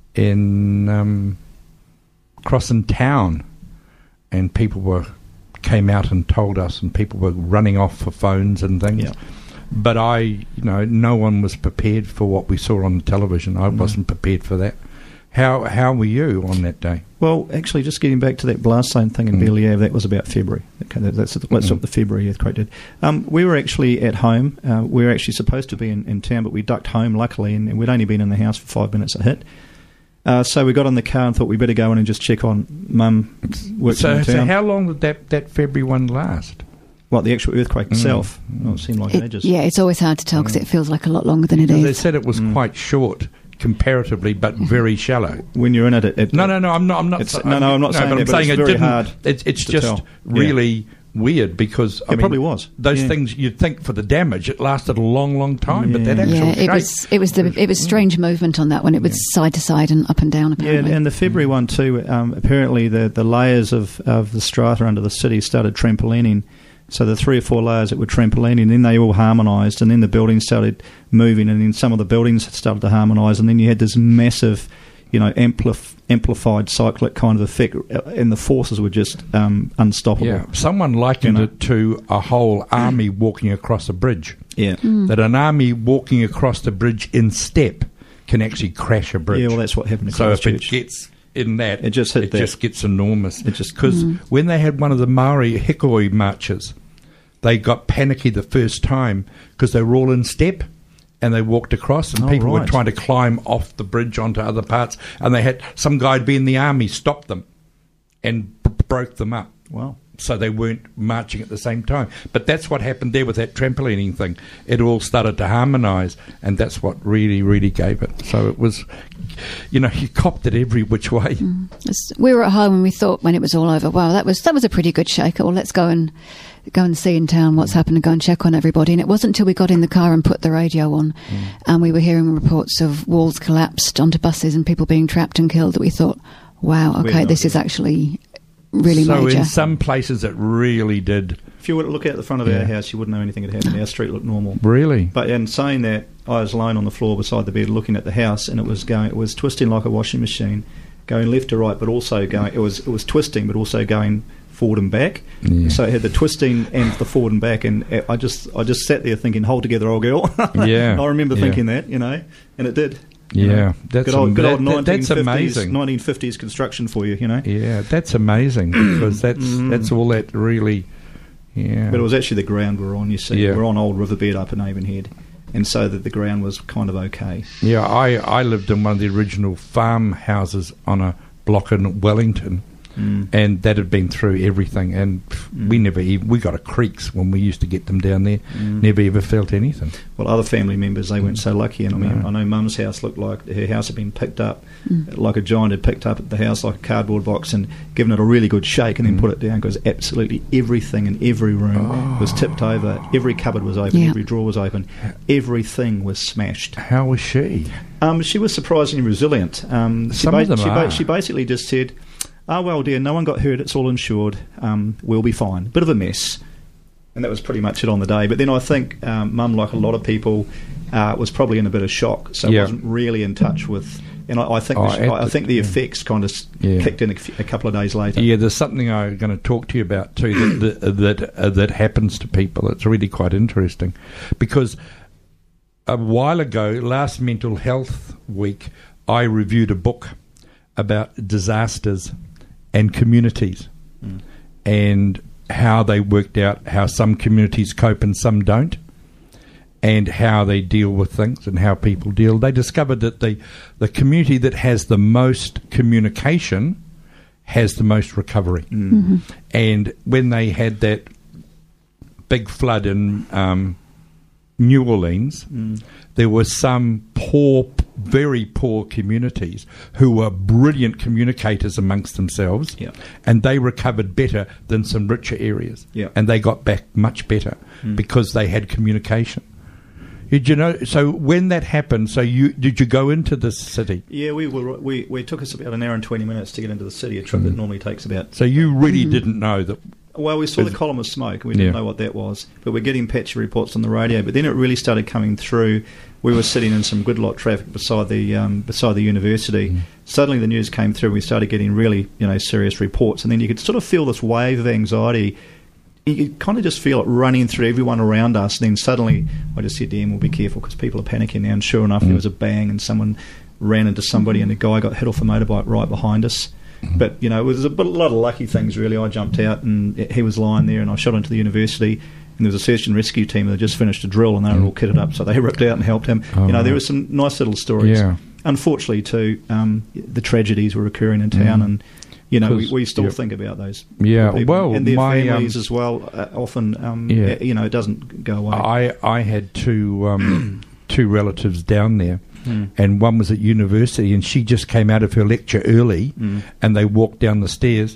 in Crossan Town, and people came out and told us, and people were running off for phones and things. Yeah. But no one was prepared for what we saw on the television. I wasn't prepared for that. How were you on that day? Well, actually, just getting back to that blast zone thing in Beeley Ave, that was about February. Okay, that's what the February earthquake did. We were actually at home. We were actually supposed to be in town, but we ducked home, luckily, and we'd only been in the house for 5 minutes a hit. So we got in the car and thought we better go in and just check on Mum working in town. So how long did that February one last? What, the actual earthquake itself? Well, it seemed like ages. Yeah, it's always hard to tell because it feels like a lot longer than it is. They said it was quite short comparatively, but very shallow. When you're in it, no, I'm not. I'm not saying that, but it's very hard. It's just really weird because it probably was those things you'd think for the damage it lasted a long time, but that actual shape, it was strange movement on that one. It was side to side and up and down. Apparently, and the February one too. Apparently, the layers of the strata under the city started trampolining. So the 3 or 4 layers that were trampolining, and then they all harmonised, and then the buildings started moving, and then some of the buildings started to harmonise, and then you had this massive, amplified cyclic kind of effect, and the forces were just unstoppable. Yeah, someone likened it to a whole army walking across a bridge. Yeah, that an army walking across the bridge in step can actually crash a bridge. Yeah, well, that's what happened. So if it gets in that, it just gets enormous. Because when they had one of the Maori Hikoi marches, they got panicky the first time because they were all in step. And they walked across, and people were trying to climb off the bridge onto other parts. And they had some guy be in the army stop them and broke them up. Wow. So they weren't marching at the same time. But that's what happened there with that trampolining thing. It all started to harmonise, and that's what really, really gave it. So it was, you copped it every which way. We were at home and we thought when it was all over, wow, that was a pretty good shaker. Well, let's go and see in town what's happened and go and check on everybody. And it wasn't until we got in the car and put the radio on and we were hearing reports of walls collapsed onto buses and people being trapped and killed that we thought, wow, okay, this is actually really major. So in some places it really did. If you were to look out the front of our house, you wouldn't know anything had happened. Our street looked normal. Really? But in saying that, I was lying on the floor beside the bed looking at the house, and it was twisting like a washing machine, going left to right, but also going. It was twisting, but also going forward and back. Yeah. So it had the twisting and the forward and back, and I just sat there thinking, "Hold together, old girl." Yeah. I remember thinking that, and it did. Yeah, that's good old 1950s, that's amazing. 1950s construction for you, Yeah, that's amazing because that's all that really. Yeah, but it was actually the ground we're on. You see, we're on Old Riverbed up in Avonhead, and so that the ground was kind of okay. Yeah, I lived in one of the original farmhouses on a block in Wellington. And that had been through everything, and we got a creaks when we used to get them down there. Never ever felt anything. Well, other family members, they weren't so lucky, and I know Mum's house looked like her house had been picked up like a giant had picked up the house like a cardboard box and given it a really good shake and then put it down, because absolutely everything in every room was tipped over, every cupboard was open, every drawer was open, everything was smashed. How was she? She was surprisingly resilient. She basically just said, "Oh, well, dear, no one got hurt, it's all insured, we'll be fine." Bit of a mess. And that was pretty much it on the day. But then I think Mum, like a lot of people, was probably in a bit of shock, so wasn't really in touch with... And I think the effects kind of kicked in a couple of days later. Yeah, there's something I'm going to talk to you about too that happens to people. It's really quite interesting. Because a while ago, last Mental Health Week, I reviewed a book about disasters and communities and how they worked out how some communities cope and some don't, and how they deal with things and how people deal. They discovered that the community that has the most communication has the most recovery. And when they had that big flood in New Orleans, there were some very poor communities who were brilliant communicators amongst themselves, and they recovered better than some richer areas, and they got back much better because they had communication. Did you know? So when that happened, did you go into the city? Yeah, we took us about an hour and 20 minutes to get into the city, a trip that normally takes about. So you really didn't know that. Well, we saw the column of smoke, and we didn't know what that was, but we're getting patchy reports on the radio. But then it really started coming through. We were sitting in some good lot traffic beside the university. Suddenly the news came through, and we started getting really serious reports, and then you could sort of feel this wave of anxiety. You could kind of just feel it running through everyone around us, and then suddenly I just said to Em, we'll be careful because people are panicking now, and sure enough there was a bang and someone ran into somebody and a guy got hit off a motorbike right behind us. But, it was a lot of lucky things, really. I jumped out and he was lying there, and I shot into the university, and there was a search and rescue team that had just finished a drill, and they were all kitted up, so they ripped out and helped him. There were some nice little stories. Yeah. Unfortunately, too, the tragedies were occurring in town, and, we still think about those people. Well, and their families as well. Often, it doesn't go away. I had two relatives down there. And one was at university, and she just came out of her lecture early, and they walked down the stairs,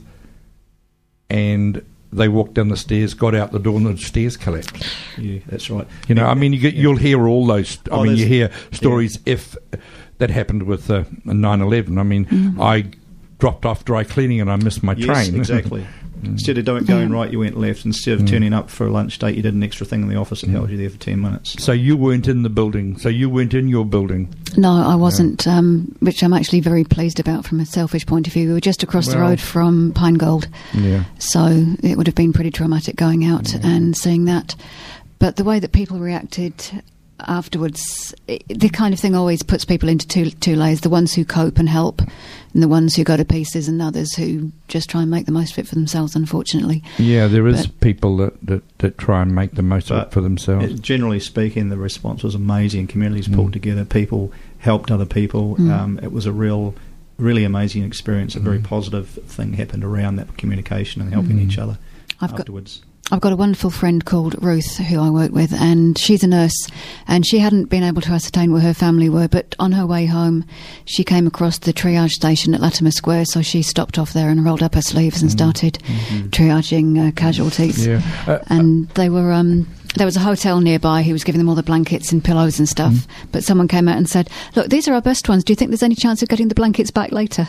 got out the door, and the stairs collapsed. Yeah, that's right. You'll hear all those. You hear stories if that happened with 9/11. I dropped off dry cleaning and I missed my train. Exactly. Instead of going right, you went left. Instead of turning up for a lunch date, you did an extra thing in the office that held you there for 10 minutes. So you weren't in the building. So you weren't in your building. No, I wasn't, which I'm actually very pleased about from a selfish point of view. We were just across the road from Pine Gold. Yeah. So it would have been pretty traumatic going out and seeing that. But the way that people reacted afterwards, the kind of thing always puts people into two layers: the ones who cope and help, and the ones who go to pieces, and others who just try and make the most of it for themselves, unfortunately. Yeah, there is people that try and make the most of it for themselves. Generally speaking, the response was amazing. Communities pulled together, people helped other people. It was a really amazing experience. A very positive thing happened around that communication and helping each other afterwards. I've got a wonderful friend called Ruth who I work with, and she's a nurse, and she hadn't been able to ascertain where her family were, but on her way home she came across the triage station at Latimer Square, so she stopped off there and rolled up her sleeves and started triaging casualties. And they were there was a hotel nearby who was giving them all the blankets and pillows and stuff, but someone came out and said, "Look, these are our best ones. Do you think there's any chance of getting the blankets back later?"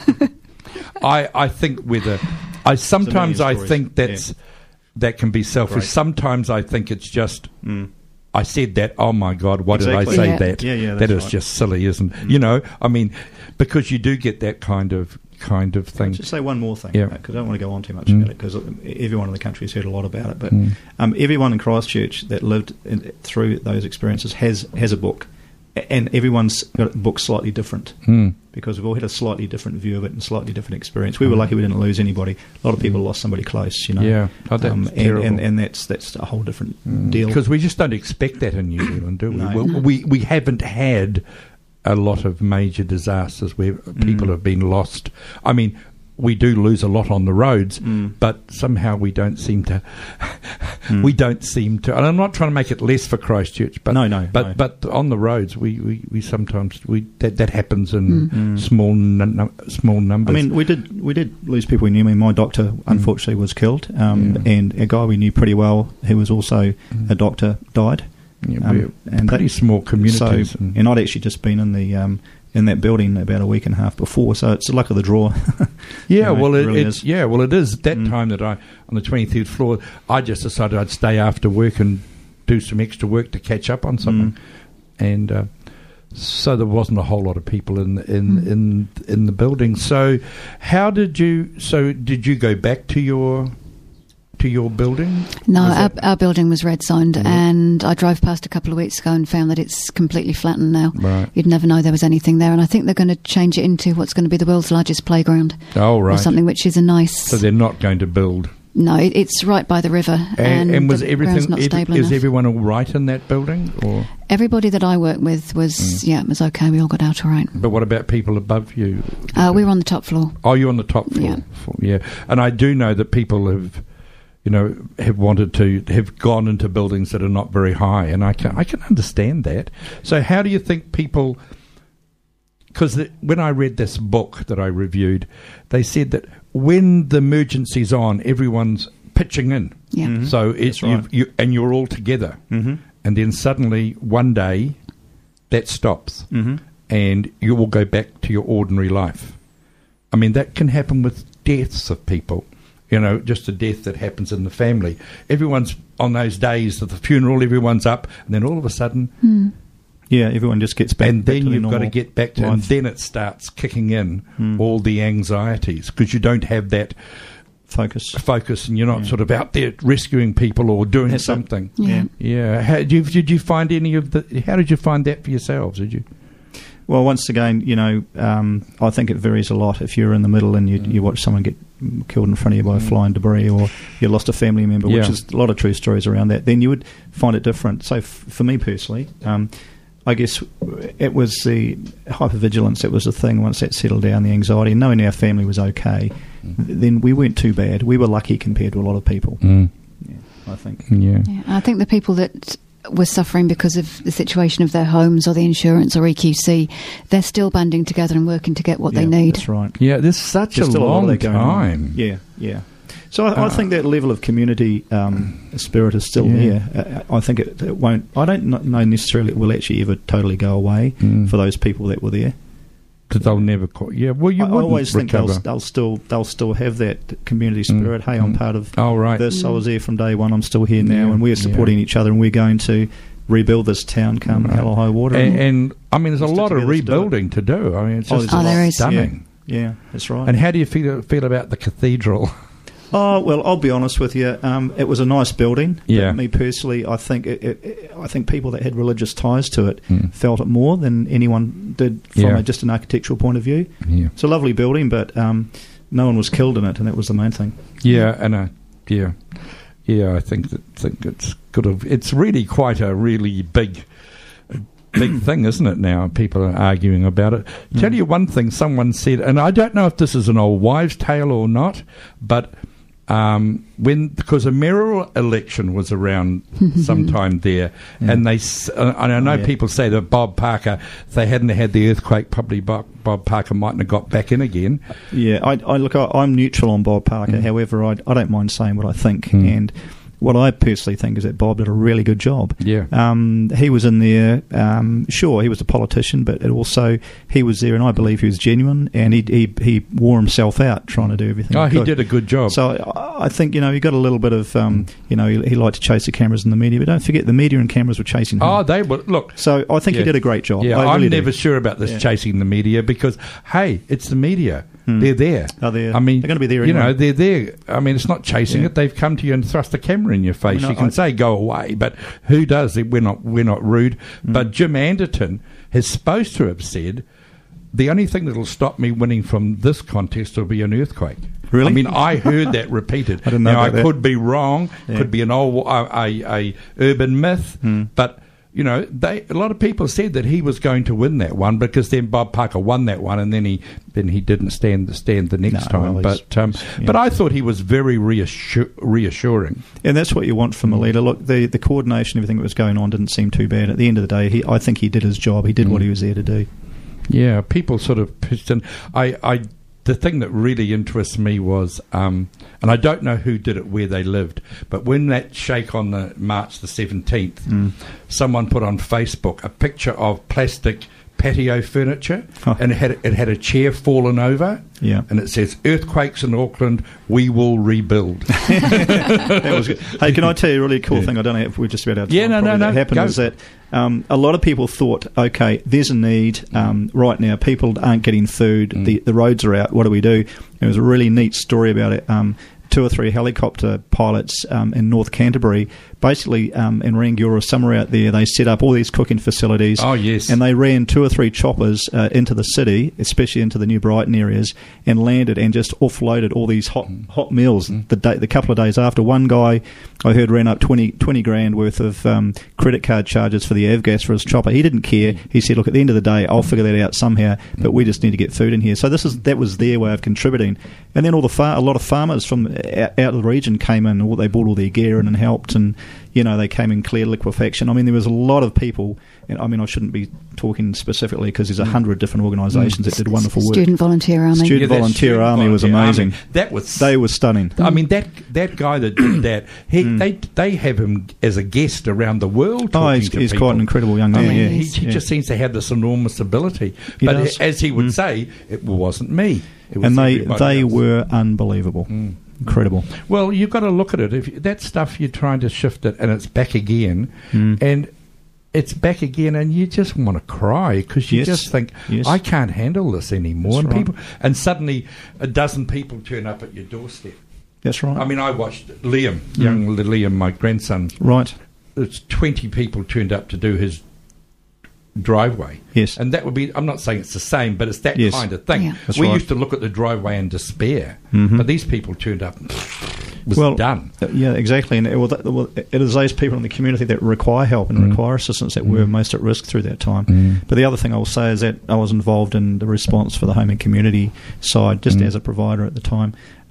I think sometimes I think that's... That can be selfish. Right. Sometimes I think it's just, I said that, oh my God, why did I say that? That is just silly, isn't it? You know, I mean, because you do get that kind of thing. I'll just say one more thing, because I don't want to go on too much about it, because everyone in the country has heard a lot about it, but everyone in Christchurch that lived through those experiences has a book, and everyone's got a book slightly different, because we've all had a slightly different view of it and slightly different experience. We were lucky we didn't lose anybody. A lot of people lost somebody close, you know. Yeah, that's terrible. And that's a whole different deal. Because we just don't expect that in New Zealand, do we? No. We haven't had a lot of major disasters where people have been lost. I mean, we do lose a lot on the roads, but somehow we don't seem to. We don't seem to. And I'm not trying to make it less for Christchurch, but but on the roads, we sometimes that happens in small numbers. I mean, we did lose people we knew. I mean, my doctor unfortunately was killed, and a guy we knew pretty well, who was also a doctor, died. Yeah, and pretty small communities. So, and I'd actually just been in the. In that building about a week and a half before, so it's the luck of the draw. Yeah, it is. That time that on the 23rd floor, I just decided I'd stay after work and do some extra work to catch up on something, and so there wasn't a whole lot of people in the building. So, did you go back to your building? No, our building was red zoned, and I drove past a couple of weeks ago and found that it's completely flattened now. Right. You'd never know there was anything there, and I think they're going to change it into what's going to be the world's largest playground. Oh, right. Or something, which is a nice... So they're not going to build... No, it's right by the river, and was everything not stable is enough. Everyone all right in that building? Or everybody that I work with was it was okay. We all got out all right. But what about people above you? We were on the top floor. Oh, you're on the top floor. Yeah. And I do know that people have gone into buildings that are not very high, and I can understand that. So how do you think people... Because when I read this book that I reviewed, they said that when the emergency's on, everyone's pitching in. Yeah. So it's you're all together. And then suddenly, one day, that stops. And you will go back to your ordinary life. I mean, that can happen with deaths of people. You know, just a death that happens in the family. Everyone's on those days of the funeral, everyone's up, and then all of a sudden... Yeah, everyone just gets back. And then you've got to get back to... life. And then it starts kicking in all the anxieties, because you don't have that... Focus, and you're not sort of out there rescuing people or doing something. Yeah. Did you find any of the... How did you find that for yourselves, did you? Well, once again, I think it varies a lot. If you're in the middle and you watch someone get killed in front of you by flying debris, or you lost a family member, which is a lot of true stories around that, then you would find it different. So for me personally, I guess it was the hypervigilance that was the thing. Once that settled down, the anxiety, knowing our family was okay, then we weren't too bad. We were lucky compared to a lot of people. I think. Yeah, I think the people that were suffering because of the situation of their homes or the insurance or EQC, they're still banding together and working to get what they need. That's right. Yeah, there's such a long time. Yeah. So I think that level of community spirit is still there. I think it won't... I don't know necessarily it will actually ever totally go away for those people that were there. They'll never call. Yeah, well, I always recover. think they'll still have that community spirit. Hey, I'm part of this. I was there from day one. I'm still here now, and we're supporting each other, and we're going to rebuild this town come hell or high water. And I mean, there's a lot of rebuilding to do. I mean, it's just stunning. Yeah, that's right. And how do you feel about the cathedral? Oh, well, I'll be honest with you. It was a nice building. Yeah. Me personally, I think I think people that had religious ties to it felt it more than anyone did from just an architectural point of view. Yeah. It's a lovely building, but no one was killed in it, and that was the main thing. Yeah, and I think it's good. It's really quite a really big thing, isn't it, now? People are arguing about it. Tell you one thing someone said, and I don't know if this is an old wives' tale or not, but because a mayoral election was around sometime there, and I know people say that Bob Parker, if they hadn't had the earthquake, probably Bob Parker mightn't have got back in again. Yeah, I'm neutral on Bob Parker. However, I don't mind saying what I think, and what I personally think is that Bob did a really good job. Yeah. He was in there, sure, he was a politician, but also he was there, and I believe he was genuine, and he wore himself out trying to do everything. Oh, he did a good job. So I think, he got a little bit of, he liked to chase the cameras and the media, but don't forget the media and cameras were chasing him. Oh, they were, look. So I think he did a great job. Yeah, I'm never sure about this chasing the media because, hey, it's the media. They're there. Oh, I mean, they're going to be there anyway. They're there. I mean, it's not chasing it. They've come to you and thrust a camera in your face. You can say, go away, but who does? We're not rude. But Jim Anderton is supposed to have said, the only thing that will stop me winning from this contest will be an earthquake. Really? I mean, I heard that repeated. I didn't know about that. Could be wrong. Yeah. Could be an old a urban myth. But a lot of people said that he was going to win that one because then Bob Parker won that one, and then he didn't stand the next time. Well, but I thought he was very reassuring. And that's what you want from a leader. Look, the coordination, everything that was going on didn't seem too bad. At the end of the day, I think he did his job. He did what he was there to do. Yeah, people sort of pitched in. The thing that really interests me was, and I don't know who did it, where they lived, but when that shake on the March the 17th, someone put on Facebook a picture of plastic patio furniture, and it had a chair fallen over, and it says, "Earthquakes in Auckland, we will rebuild." That was good. Hey, can I tell you a really cool thing? I don't know if we're just about out of time. No. That happened is that a lot of people thought, okay, there's a need right now. People aren't getting food. The roads are out. What do we do? There was a really neat story about it. 2 or 3 helicopter pilots in North Canterbury, basically in Rangiora, somewhere out there, they set up all these cooking facilities. Oh, yes. And they ran 2 or 3 choppers into the city, especially into the New Brighton areas, and landed and just offloaded all these hot meals the couple of days after. One guy, I heard, ran up 20 grand worth of credit card charges for the Avgas for his chopper. He didn't care. He said, look, at the end of the day, I'll figure that out somehow, but we just need to get food in here. So that was their way of contributing. And then a lot of farmers from out of the region came in, they bought all their gear in and helped, and they came in, clear liquefaction. I mean, there was a lot of people, and I mean, I shouldn't be talking specifically because there's 100 different organisations that did wonderful work. Student Volunteer Army. Student Volunteer Army was amazing. They were stunning. I mean, that guy that did that, they have him as a guest around the world. He's quite an incredible young man. I mean, he just seems to have this enormous ability. But as he would say, it wasn't me. And they were unbelievable. Incredible. Well, you've got to look at it. If that stuff, you're trying to shift it, and it's back again, and it's back again, and you just want to cry because you just think, I can't handle this anymore. That's and suddenly a dozen people turn up at your doorstep. That's right. I mean, I watched Liam, young Liam, my grandson. Right. It's 20 people turned up to do his driveway. Yes. And that would be, I'm not saying it's the same, but it's that kind of thing. Yeah. We used to look at the driveway in despair, but these people turned up and it was done. Yeah, exactly. And it is those people in the community that require help and require assistance that were most at risk through that time. But the other thing I will say is that I was involved in the response for the home and community side just as a provider at the time.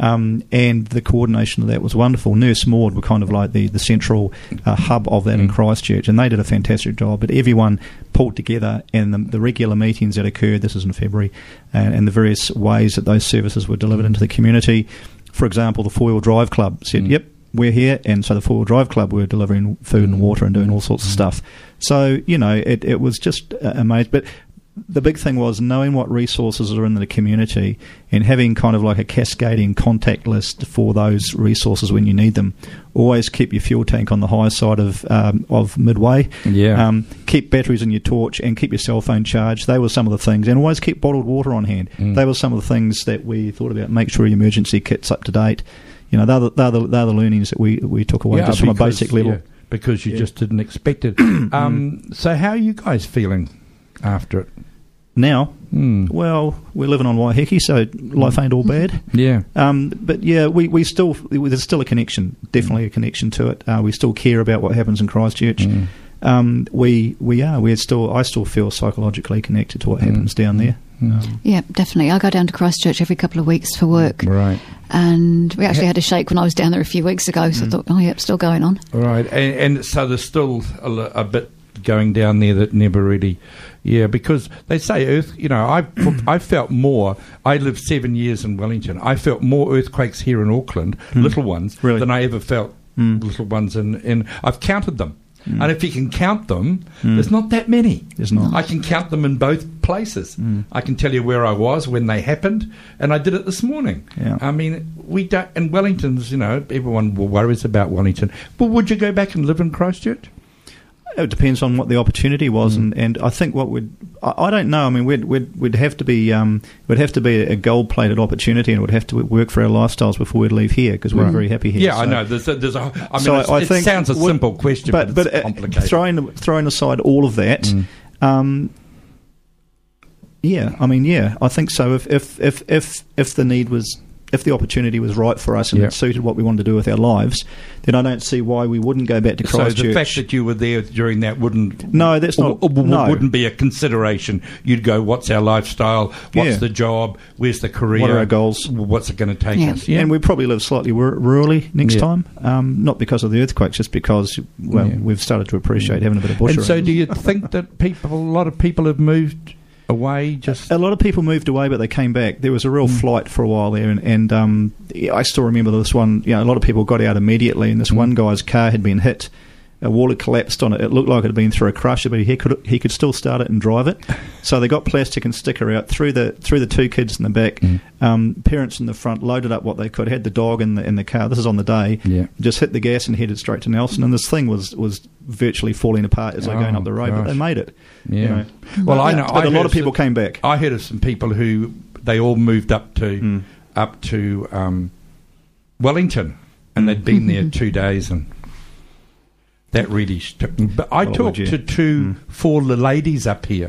And the coordination of that was wonderful. Nurse Maud were kind of like the central hub of that in Christchurch, and they did a fantastic job. But everyone pulled together, and the regular meetings that occurred, this is in February, and the various ways that those services were delivered into the community. For example, the 4-wheel drive club said, yep, we're here, and so the 4-wheel drive club were delivering food and water and doing all sorts of stuff. So, it was just amazing. But the big thing was knowing what resources are in the community and having kind of like a cascading contact list for those resources when you need them. Always keep your fuel tank on the high side of midway. Yeah. Keep batteries in your torch and keep your cell phone charged. They were some of the things. And always keep bottled water on hand. They were some of the things that we thought about. Make sure your emergency kit's up to date. You know, they're the learnings that we took away just from a basic level. Yeah, because you just didn't expect it. So how are you guys feeling after it? Now, well, we're living on Waiheke, so life ain't all bad. Yeah. But yeah, we still, there's still a connection, definitely a connection to it. We still care about what happens in Christchurch. I still feel psychologically connected to what happens down there. Yeah, definitely. I go down to Christchurch every couple of weeks for work. Right. And we actually had a shake when I was down there a few weeks ago, so I thought, still going on. Right. And so there's still a bit going down there that never really... Yeah, because they say I felt more... I lived 7 years in Wellington. I felt more earthquakes here in Auckland, little ones, than I ever felt little ones in... I've counted them. And if you can count them, there's not that many. There's not. I can count them in both places. I can tell you where I was when they happened, and I did it this morning. Yeah. I mean, we don't... And Wellington's, everyone worries about Wellington. But would you go back and live in Christchurch? It depends on what the opportunity was, and I think I don't know. I mean, we'd have to be a gold-plated opportunity, and it would have to work for our lifestyles before we'd leave here because we're very happy here. Yeah, so. I know. It sounds a simple question, but it's complicated. Throwing aside all of that, I think so. If the need was. If the opportunity was right for us and it suited what we wanted to do with our lives, then I don't see why we wouldn't go back to Christchurch. So the fact that you were there during that wouldn't... No, that's not... wouldn't be a consideration. You'd go, what's our lifestyle? What's the job? Where's the career? What are our goals? What's it going to take us? Yeah. And we probably live slightly rurally next time, not because of the earthquakes, just because, we've started to appreciate having a bit of bush around. So do you think that a lot of people have moved... away? A lot of people moved away, but they came back. There was a real flight for a while there, and I still remember this one. A lot of people got out immediately, and this one guy's car had been hit. A wall had collapsed on it. It looked like it had been through a crusher, but he could still start it and drive it. So they got plastic and sticker out, threw the two kids in the back, parents in the front, loaded up what they could, had the dog in the car. This is on the day. Yeah. Just hit the gas and headed straight to Nelson, and this thing was virtually falling apart as they're going up the road, but they made it. Yeah. Well, I know. But a lot of people came back. I heard of some people who they all moved up to Wellington, and they'd been there 2 days, and that really took me. But I talked to four ladies up here,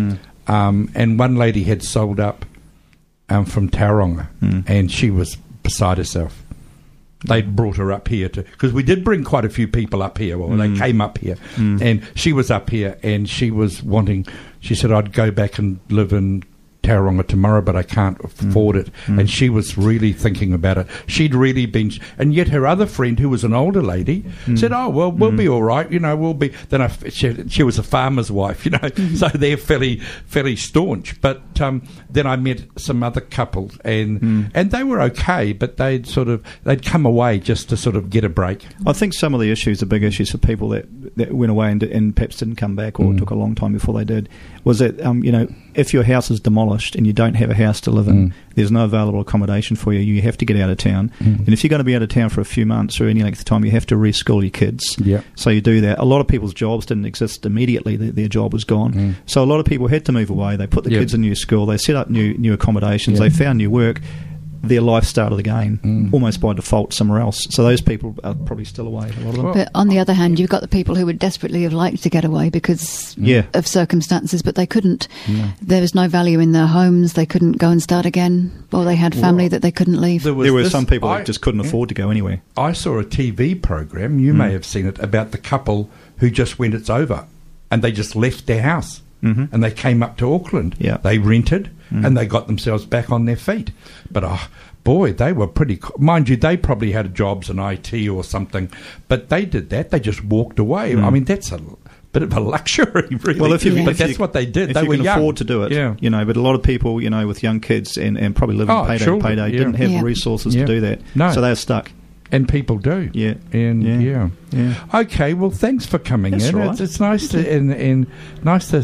and one lady had sold up from Tauranga, and she was beside herself. They brought her up here because we did bring quite a few people up here. Well, they came up here, and she was up here, and she was wanting. She said, "I'd go back and live in Tauranga tomorrow, but I can't afford it." And she was really thinking about it. She'd really been, and yet her other friend, who was an older lady, said, "Oh well, we'll be all right. We'll be." Then she was a farmer's wife, so they're fairly staunch. But then I met some other couples, and they were okay, but they'd come away just to sort of get a break. I think some of the issues, the big issues for people that went away and perhaps didn't come back or took a long time before they did, was that if your house is demolished and you don't have a house to live in, there's no available accommodation for you. You have to get out of town. And if you're going to be out of town for a few months or any length of time, you have to reschool your kids. Yeah. So you do that. A lot of people's jobs didn't exist immediately. Their job was gone. So a lot of people had to move away. They put the kids in new school. They set up new accommodations. They found new work. Their life started again, almost by default, somewhere else. So those people are probably still away, a lot of them. But on the other hand, you've got the people who would desperately have liked to get away because of circumstances, but they couldn't. There was no value in their homes. They couldn't go and start again, or they had family that they couldn't leave. There were some people that just couldn't afford to go anywhere. I saw a TV program, you may have seen it, about the couple who just went, it's over, and they just left their house. And they came up to Auckland. Yeah. They rented, and they got themselves back on their feet. But, boy, they were pretty... Mind you, they probably had jobs in IT or something, but they did that. They just walked away. I mean, that's a bit of a luxury, really. Well, but that's what they did. If they you were can young. afford to do it, but a lot of people, with young kids and probably living payday to payday, didn't have the resources to do that. No. So they were stuck. And people do. Yeah. And Okay, well, thanks for coming in. Right. It's nice to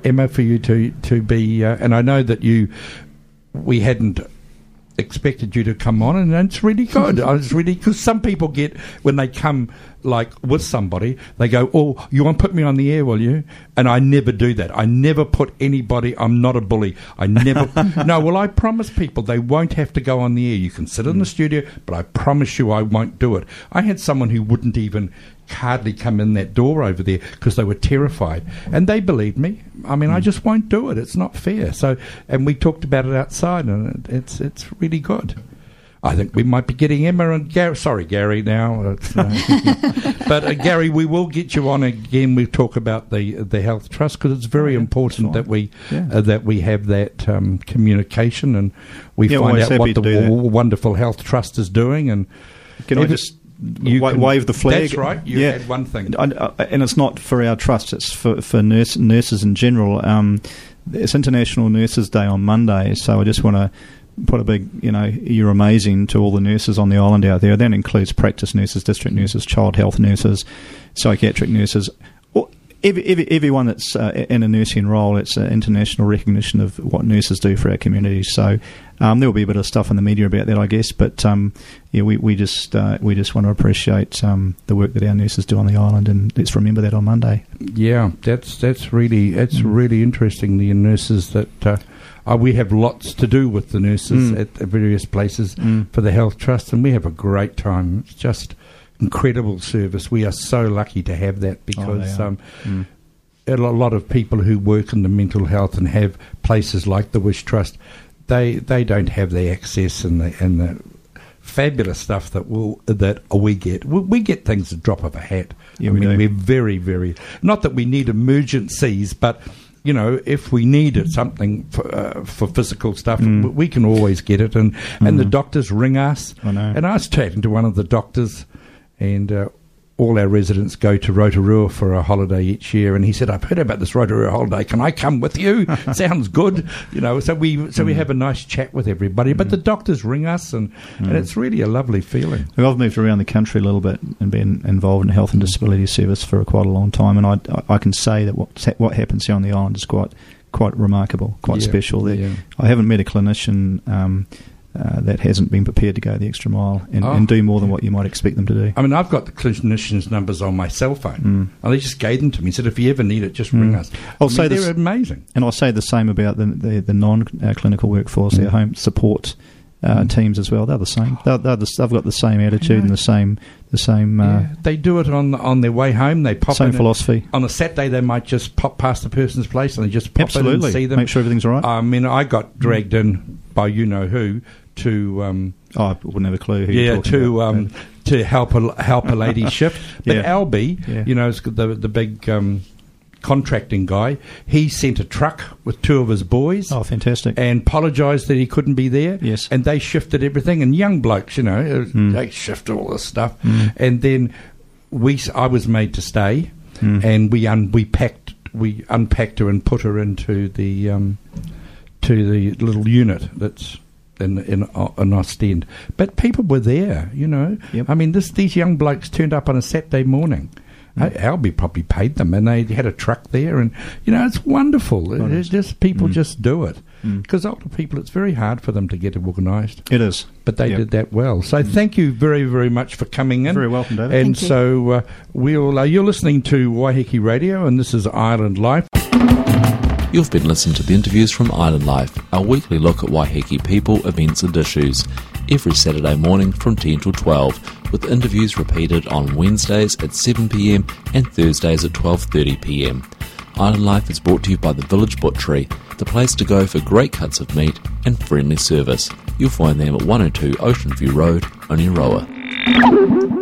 Emma, for you to be, and I know that we hadn't expected you to come on, and it's really good. It's really, because some people get, when they come like with somebody, they go, "Oh, you want to put me on the air, will you?" And I never do that. I never put anybody. I'm not a bully. I never. No, well, I promise people they won't have to go on the air. You can sit in the studio, but I promise you I won't do it. I had someone who wouldn't even hardly come in that door over there because they were terrified, and they believed me. I mean, I just won't do it. It's not fair. So, and we talked about it outside, and it's really good. I think we might be getting Emma and Gary. Sorry, Gary. Now, but Gary, we will get you on again. We talk about the Health Trust, because it's very important that we have that communication, and we find out what the wonderful Health Trust is doing. And can I just wave the flag? That's right. You had one thing, and it's not for our trust. It's for nurses in general. It's International Nurses Day on Monday, so I just want to put a big, you're amazing to all the nurses on the island out there. That includes practice nurses, district nurses, child health nurses, psychiatric nurses, everyone that's in a nursing role. It's an international recognition of what nurses do for our communities. So there will be a bit of stuff in the media about that, I guess. But we just want to appreciate the work that our nurses do on the island, and let's remember that on Monday. Yeah, that's really interesting. The nurses that. We have lots to do with the nurses at various places for the Health Trust, and we have a great time. It's just incredible service. We are so lucky to have that, because a lot of people who work in the mental health and have places like the Wish Trust, they don't have the access and the fabulous stuff that we get. We get things at the drop of a hat. Yeah, we're very, very, not that we need emergencies, but if we needed something for physical stuff, we can always get it. And the doctors ring us. I know. And I was chatting to one of the doctors, and all our residents go to Rotorua for a holiday each year. And he said, "I've heard about this Rotorua holiday. Can I come with you? Sounds good." So we have a nice chat with everybody. But the doctors ring us, and it's really a lovely feeling. I've moved around the country a little bit and been involved in health and disability service for quite a long time, and I can say that what happens here on the island is quite remarkable, quite special. I haven't met a clinician that hasn't been prepared to go the extra mile and do more than what you might expect them to do. I mean, I've got the clinicians' numbers on my cell phone, and they just gave them to me. Said, if you ever need it, just ring us. They're amazing. And I'll say the same about the non-clinical workforce, their home support teams as well. They're the same. They've got the same attitude and the same. They do it on their way home. They pop same in philosophy. On a Saturday, they might just pop past the person's place and they just pop in and see them. Make sure everything's all right. I mean, I got dragged in by who to. I wouldn't have a clue who you're talking about. To help a lady shift. But Albie, the big. Contracting guy, he sent a truck with two of his boys. Oh, fantastic. And apologised that he couldn't be there. Yes. And they shifted everything. And young blokes, they shift all this stuff. And then I was made to stay, and we unpacked her and put her into the little unit that's in Ostend. But people were there, Yep. I mean, these young blokes turned up on a Saturday morning. Albie probably paid them, and they had a truck there, and it's wonderful. It's just people just do it, because older people, it's very hard for them to get organised. It is, but they did that well. So thank you very, very much for coming in. Very welcome, David. And so you're listening to Waiheke Radio, and this is Island Life. You've been listening to the interviews from Island Life, our weekly look at Waiheke people, events and issues, every Saturday morning from 10 till 12, with interviews repeated on Wednesdays at 7 p.m. and Thursdays at 12:30 p.m. Island Life is brought to you by the Village Butchery, the place to go for great cuts of meat and friendly service. You'll find them at 102 Ocean View Road, Oneroa.